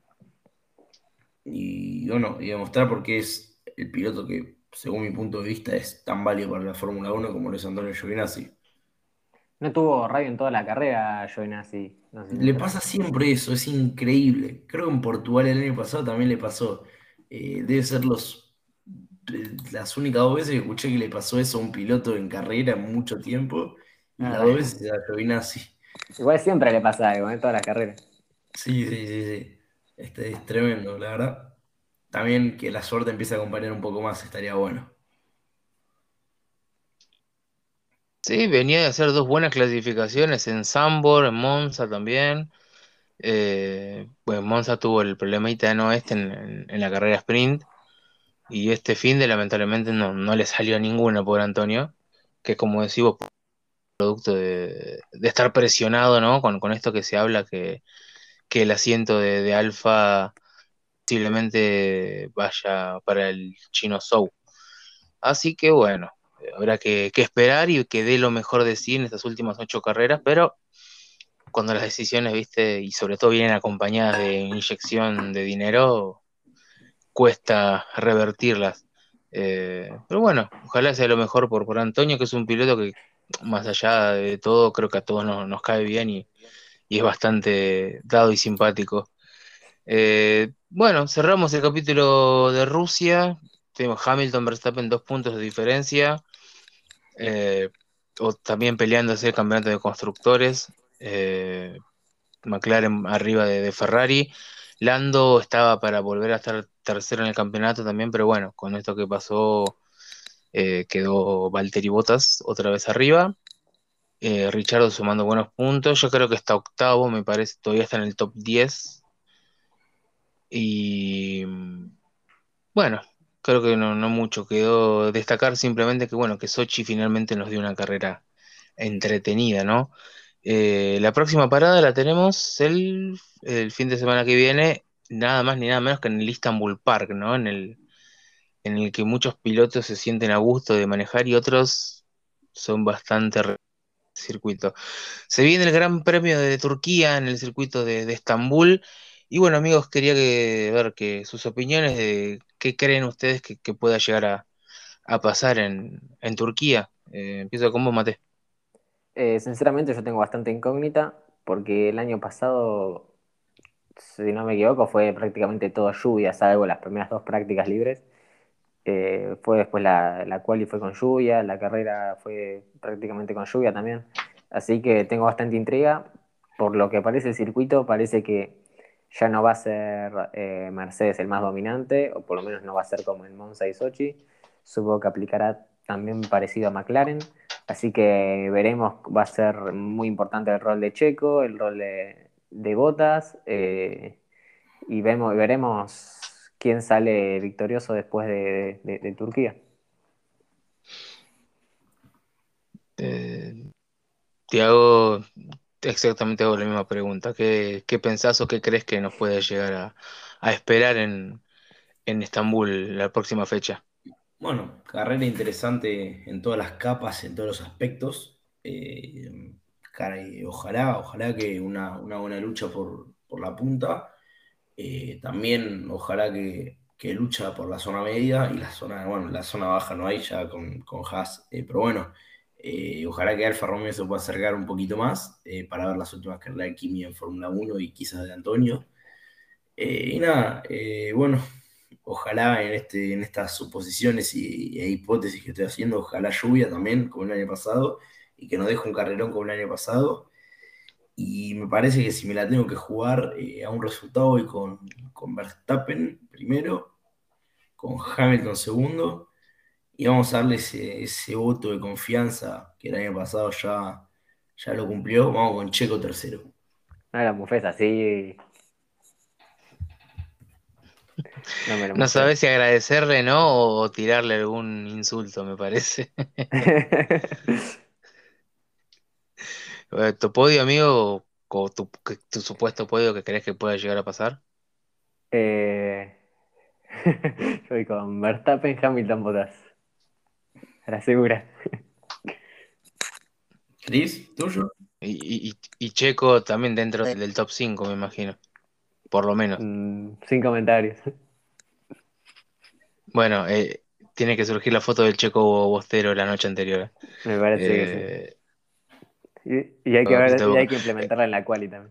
S4: y bueno, y demostrar por qué es el piloto que, según mi punto de vista, es tan válido para la Fórmula Uno como lo es Antonio Giovinazzi.
S2: No tuvo radio en toda la carrera, Giovinazzi. No sé si
S4: Le
S2: enterás.
S4: pasa siempre eso, es increíble. Creo que en Portugal el año pasado también le pasó. Eh, debe ser los, eh, las únicas dos veces que escuché que le pasó eso a un piloto en carrera en mucho tiempo, y las
S2: Ah,
S4: dos veces a Giovinazzi.
S2: igual siempre le pasa algo, en todas las carreras.
S4: Sí, sí, sí, sí. Este es tremendo, la verdad. también que la suerte empiece a acompañar un poco más, estaría bueno.
S1: Sí, venía de hacer dos buenas clasificaciones en Zandvoort, en Monza también. Eh, pues Monza tuvo el problemita no este en, en- en la carrera sprint y este fin de lamentablemente no, no le salió ninguna por Antonio, que como decimos, producto de, de estar presionado, ¿no? Con, con esto que se habla que, que el asiento de, de Alfa posiblemente vaya para el Chino Zhou. Así que bueno, eh, habrá que, que esperar y que dé lo mejor de sí en estas últimas ocho carreras, pero cuando las decisiones, viste, y sobre todo vienen acompañadas de inyección de dinero, cuesta revertirlas. Eh, pero bueno, ojalá sea lo mejor por, por Antonio, que es un piloto que, más allá de todo, creo que a todos nos, nos cae bien y, y es bastante dado y simpático. Eh, bueno, cerramos el capítulo de Rusia. Tenemos Hamilton, Verstappen, dos puntos de diferencia. Eh, o también peleándose el campeonato de constructores. Eh, McLaren arriba de, de Ferrari. Lando estaba para volver a estar tercero en el campeonato también, pero bueno, con esto que pasó, eh, quedó Valtteri Bottas otra vez arriba. Eh, Richardo sumando buenos puntos. Yo creo que está octavo, me parece, todavía está en el top diez. Y mm, bueno, creo que no, no mucho. Quedó destacar simplemente que bueno, que Sochi finalmente nos dio una carrera entretenida, ¿no? Eh, la próxima parada la tenemos el, el fin de semana que viene, nada más ni nada menos que en el Istanbul Park, ¿no? En el, en el que muchos pilotos se sienten a gusto de manejar y otros son bastante re- circuito. Se viene el Gran Premio de Turquía en el circuito de, de Estambul. Y bueno, amigos, quería que, ver que sus opiniones de qué creen ustedes que, que pueda llegar a, a pasar en, en Turquía. Eh, empiezo con vos, Mate.
S2: Eh, sinceramente yo tengo bastante incógnita porque el año pasado, si no me equivoco, fue prácticamente todo lluvia, salvo las primeras dos prácticas libres. Eh, fue después la, la quali fue con lluvia, la carrera fue prácticamente con lluvia también. Así que tengo bastante intriga. Por lo que parece el circuito, parece que ya no va a ser eh, Mercedes el más dominante, o por lo menos no va a ser como en Monza y Sochi. Supongo que aplicará también parecido a McLaren. Así que veremos, va a ser muy importante el rol de Checo, el rol de, de Bottas. Eh, y vemos, veremos quién sale victorioso después de, de- de Turquía.
S1: Eh, Te hago exactamente hago la misma pregunta. ¿Qué, qué pensás o qué crees que nos puede llegar a, a esperar en, en Estambul la próxima fecha?
S4: Bueno, carrera interesante en todas las capas, en todos los aspectos. Eh, cara- y ojalá, ojalá que una, una buena lucha por, por la punta. Eh, también ojalá que, que lucha por la zona media y la zona, bueno, la zona baja no hay ya con, con Haas. Eh, pero bueno, eh, ojalá que Alfa Romeo se pueda acercar un poquito más eh, para ver las últimas carreras de Kimi en Fórmula Uno y quizás de Antonio. Eh, y nada, eh, bueno, ojalá en, este, en estas suposiciones y, e hipótesis que estoy haciendo, ojalá lluvia también, como el año pasado, y que no deje un carrerón como el año pasado. Y me parece que si me la tengo que jugar eh, a un resultado, voy con, con Verstappen primero, con Hamilton segundo, y vamos a darle ese, ese voto de confianza que el año pasado ya, ya lo cumplió. Vamos con Checo tercero.
S2: No la mufes así, no me la
S1: No
S2: mufes.
S1: sabés si agradecerle, ¿no? O tirarle algún insulto, me parece. Eh, ¿Tu podio, amigo, o tu, que- tu supuesto podio que crees que pueda llegar a pasar?
S2: Eh, yo voy con Verstappen, Hamilton, Bottas. A la segura.
S4: Cris, ¿tuyo?
S1: Y, y, y Checo también dentro del, del top cinco, me imagino, por lo menos.
S2: Mm, sin comentarios.
S1: Bueno, eh, tiene que surgir la foto del Checo Bostero la noche anterior.
S2: Me parece que sí.
S1: Eh,
S2: Y, y hay que
S1: a
S2: ver,
S1: camiseta de
S2: y hay
S1: Boca.
S2: que
S1: Eh,
S2: implementarla en la quali también.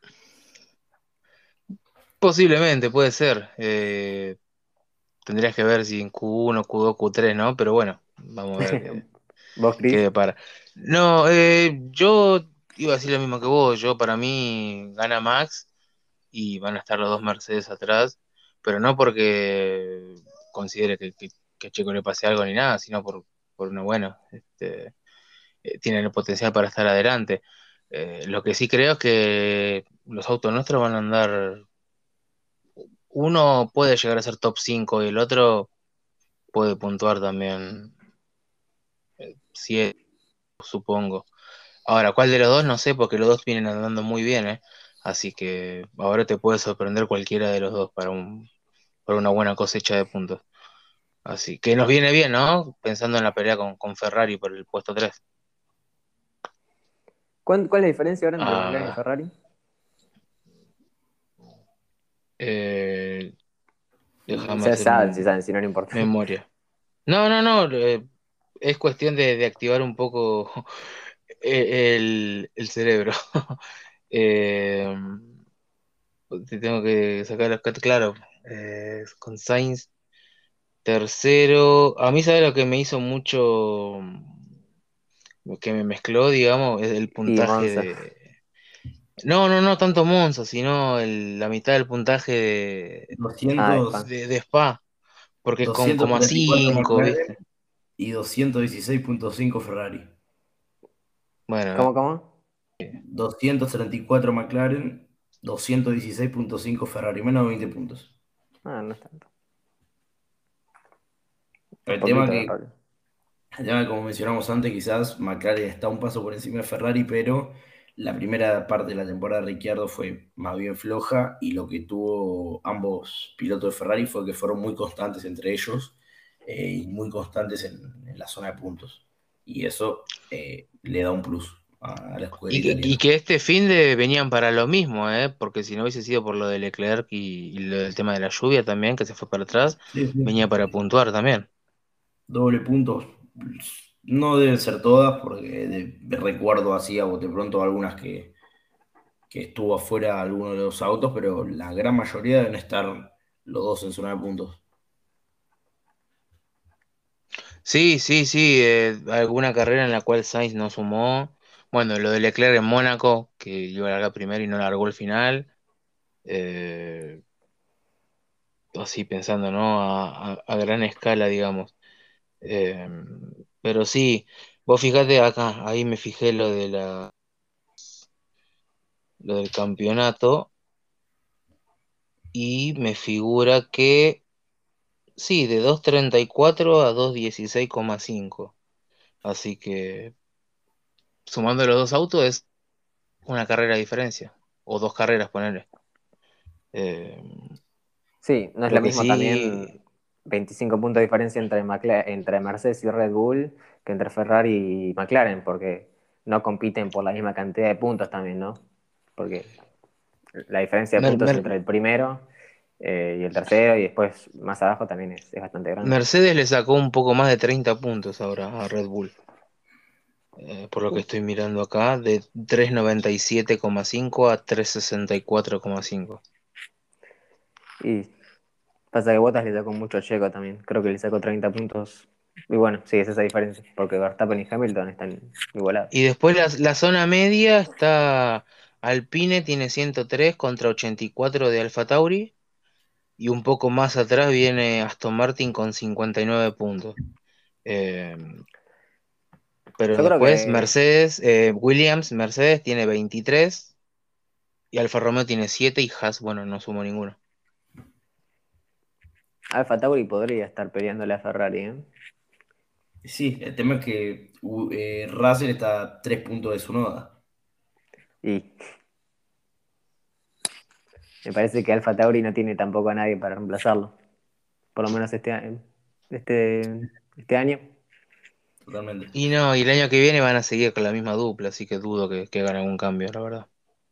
S1: Posiblemente, puede ser. Eh, tendrías que ver si en Q uno, Q dos, Q tres, ¿no? Pero bueno, vamos a ver qué,
S2: ¿Vos,
S1: qué
S2: Chris?
S1: depara. No, eh, yo iba a decir lo mismo que vos. Yo, para mí, gana Max y van a estar los dos Mercedes atrás. pero no porque considere que, que, que a Checo le pase algo ni nada, sino por, por una buena, este, eh, tienen el potencial para estar adelante. Eh, lo que sí creo es que los autos nuestros van a andar, uno puede llegar a ser top cinco y el otro puede puntuar también siete, supongo. Ahora, ¿cuál de los dos? No sé, porque los dos vienen andando muy bien, ¿eh? Así que ahora te puede sorprender cualquiera de los dos para un, para una buena cosecha de puntos. Así que nos viene bien, ¿no? Pensando en la pelea con, con Ferrari por el puesto tres.
S2: ¿Cuál, cuál es la diferencia ahora entre McLaren y
S1: Ah,
S2: Ferrari?
S1: eh, déjame
S2: Se
S1: hacer
S2: saben, si
S1: un
S2: saben, si no, no importa.
S1: memoria. No, no, no, eh, es cuestión de, de activar un poco e- el, el cerebro. Eh, te tengo que sacar los cat- claro, eh, con Sainz tercero. A mí, ¿sabe lo que me hizo mucho, que me mezcló, digamos, es el
S2: Y
S1: puntaje
S2: Monza.
S1: de... No, no, no tanto Monza, sino el- la mitad del puntaje de,
S2: Ah, de
S4: doscientos,
S2: Spa.
S1: de, de Spa, porque es con
S4: doscientos
S1: coma
S4: treinta y cuatro
S1: cinco,
S4: McLaren
S1: ¿viste?
S4: y doscientos dieciséis punto cinco Ferrari.
S1: Bueno,
S2: ¿Cómo, cómo?
S4: doscientos treinta y cuatro McLaren, doscientos dieciséis punto cinco Ferrari, menos de veinte puntos.
S2: Ah, no es tanto. Es
S4: El tema
S2: poquito,
S4: que,
S2: Raúl.
S4: el tema que, como mencionamos antes, quizás McLaren está un paso por encima de Ferrari, pero la primera parte de la temporada de Ricciardo fue más bien floja y lo que tuvo ambos pilotos de Ferrari fue que fueron muy constantes entre ellos eh, y muy constantes en, en la zona de puntos. Y eso eh, le da un plus a, a la escudería
S1: y, que y
S4: italiana.
S1: que este fin de venían para lo mismo, ¿eh? Porque si no hubiese sido por lo de Leclerc y, y lo del tema de la lluvia también, que se fue para atrás,
S4: Sí,
S1: venía
S4: sí.
S1: para puntuar también.
S4: Doble puntos. No deben ser todas, porque de- de recuerdo así a bote pronto algunas que, que estuvo afuera alguno de los autos, pero la gran mayoría deben estar los dos en zona de puntos.
S1: Sí, sí, sí, eh, alguna carrera en la cual Sainz no sumó. Bueno, lo de Leclerc en Mónaco, que iba a largar primero y no largó el final. Eh, así pensando, ¿no? A, a- a gran escala, digamos. Eh, pero sí, vos fijate acá, ahí me fijé lo de la, lo del campeonato y me figura que sí, de dos treinta y cuatro a dos dieciséis coma cinco. Así que sumando los dos autos es una carrera de diferencia, o dos carreras, ponerle.
S2: Sí, no es
S1: Lo
S2: lo
S1: que
S2: mismo
S1: sí,
S2: también veinticinco puntos de diferencia entre, McLaren, entre Mercedes y Red Bull que entre Ferrari y McLaren, porque no compiten por la misma cantidad de puntos también, ¿no? Porque la diferencia de
S1: Mer-
S2: puntos
S1: Mer-
S2: entre el primero eh, y el tercero y después más abajo también es, es bastante grande.
S1: Mercedes le sacó un poco más de treinta puntos ahora a Red Bull, eh, por lo que
S2: Uh,
S1: estoy mirando acá, de trescientos noventa y siete coma cinco a trescientos sesenta y cuatro coma cinco.
S2: y pasa que Bottas le sacó mucho a Checo también, creo que le sacó treinta puntos. Y bueno, sí, es esa diferencia, porque Verstappen y Hamilton están igualados.
S1: Y después la, la zona media está Alpine, tiene ciento tres contra ochenta y cuatro de Alfa Tauri, y un poco más atrás viene Aston Martin con cincuenta y nueve puntos. Eh, pero
S2: Yo creo
S1: después
S2: que
S1: Mercedes, eh, Williams, Mercedes tiene veintitrés y Alfa Romeo tiene siete y Haas, bueno, no sumo ninguno.
S2: Alfa Tauri podría estar peleándole a Ferrari, ¿eh?
S4: Sí, el tema es que uh, eh, Russell está a tres puntos de su noda.
S2: Y me parece que Alfa Tauri no tiene tampoco a nadie para reemplazarlo. Por lo menos este, a- este, este año.
S4: Totalmente.
S1: Y no, y el año que viene van a seguir con la misma dupla, así que dudo que, que hagan algún cambio, la verdad.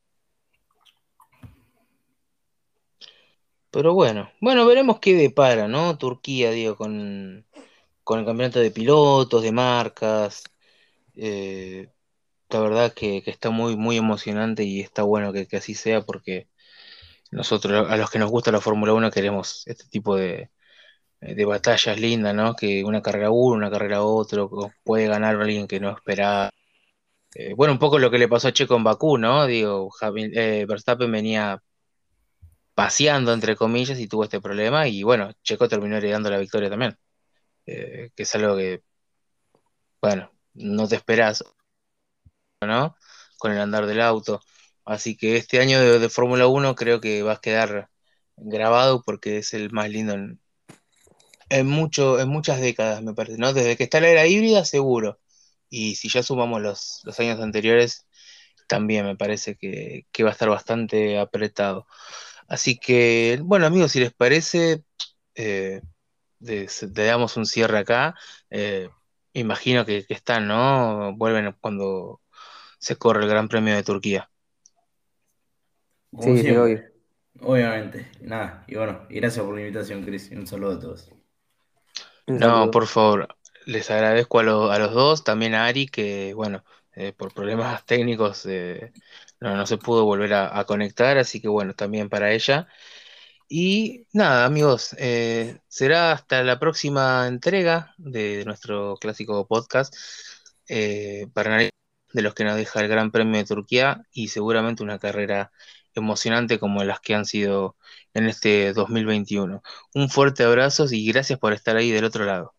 S1: Pero bueno, bueno, veremos qué depara, ¿no? Turquía, digo, con, con el campeonato de pilotos, de marcas. eh, la verdad que, que está muy, muy emocionante y está bueno que, que así sea porque nosotros, a los que nos gusta la Fórmula Uno queremos este tipo de, de batallas lindas, ¿no? Que una carrera uno, una carrera otro, o puede ganar alguien que no esperaba. Eh, bueno, un poco lo que le pasó a Checo en Bakú, ¿no? Digo, Javi- eh, Verstappen venía paseando, entre comillas, y tuvo este problema. Y bueno, Checo terminó heredando la victoria también, eh, que es algo que, bueno, no te esperás, ¿no? Con el andar del auto. Así que este año de, de Fórmula Uno creo que va a quedar grabado porque es el más lindo en, en, mucho, en muchas décadas, me parece, ¿no? Desde que está la era híbrida, seguro. Y si ya sumamos los, los años anteriores, también me parece que, que va a estar bastante apretado. Así que, bueno, amigos, si les parece, eh, le le damos un cierre acá. Eh, imagino que, que están, ¿no? Vuelven cuando se corre el Gran Premio de Turquía.
S4: Como
S2: Sí, sí,
S4: siempre,
S2: obvio.
S4: obviamente. Nada, y bueno, y gracias por la invitación, Chris, y un saludo a todos.
S2: Un
S1: No, por
S2: saludo.
S1: favor, les agradezco a, lo- a los dos, también a Ari, que, bueno, eh, por problemas técnicos eh, no, no se pudo volver a, a conectar, así que, bueno, también para ella. Y nada, amigos, eh, será hasta la próxima entrega de nuestro clásico podcast eh, para analizar de los que nos deja el Gran Premio de Turquía y seguramente una carrera emocionante como las que han sido en este dos mil veintiuno. Un fuerte abrazo y gracias por estar ahí del otro lado.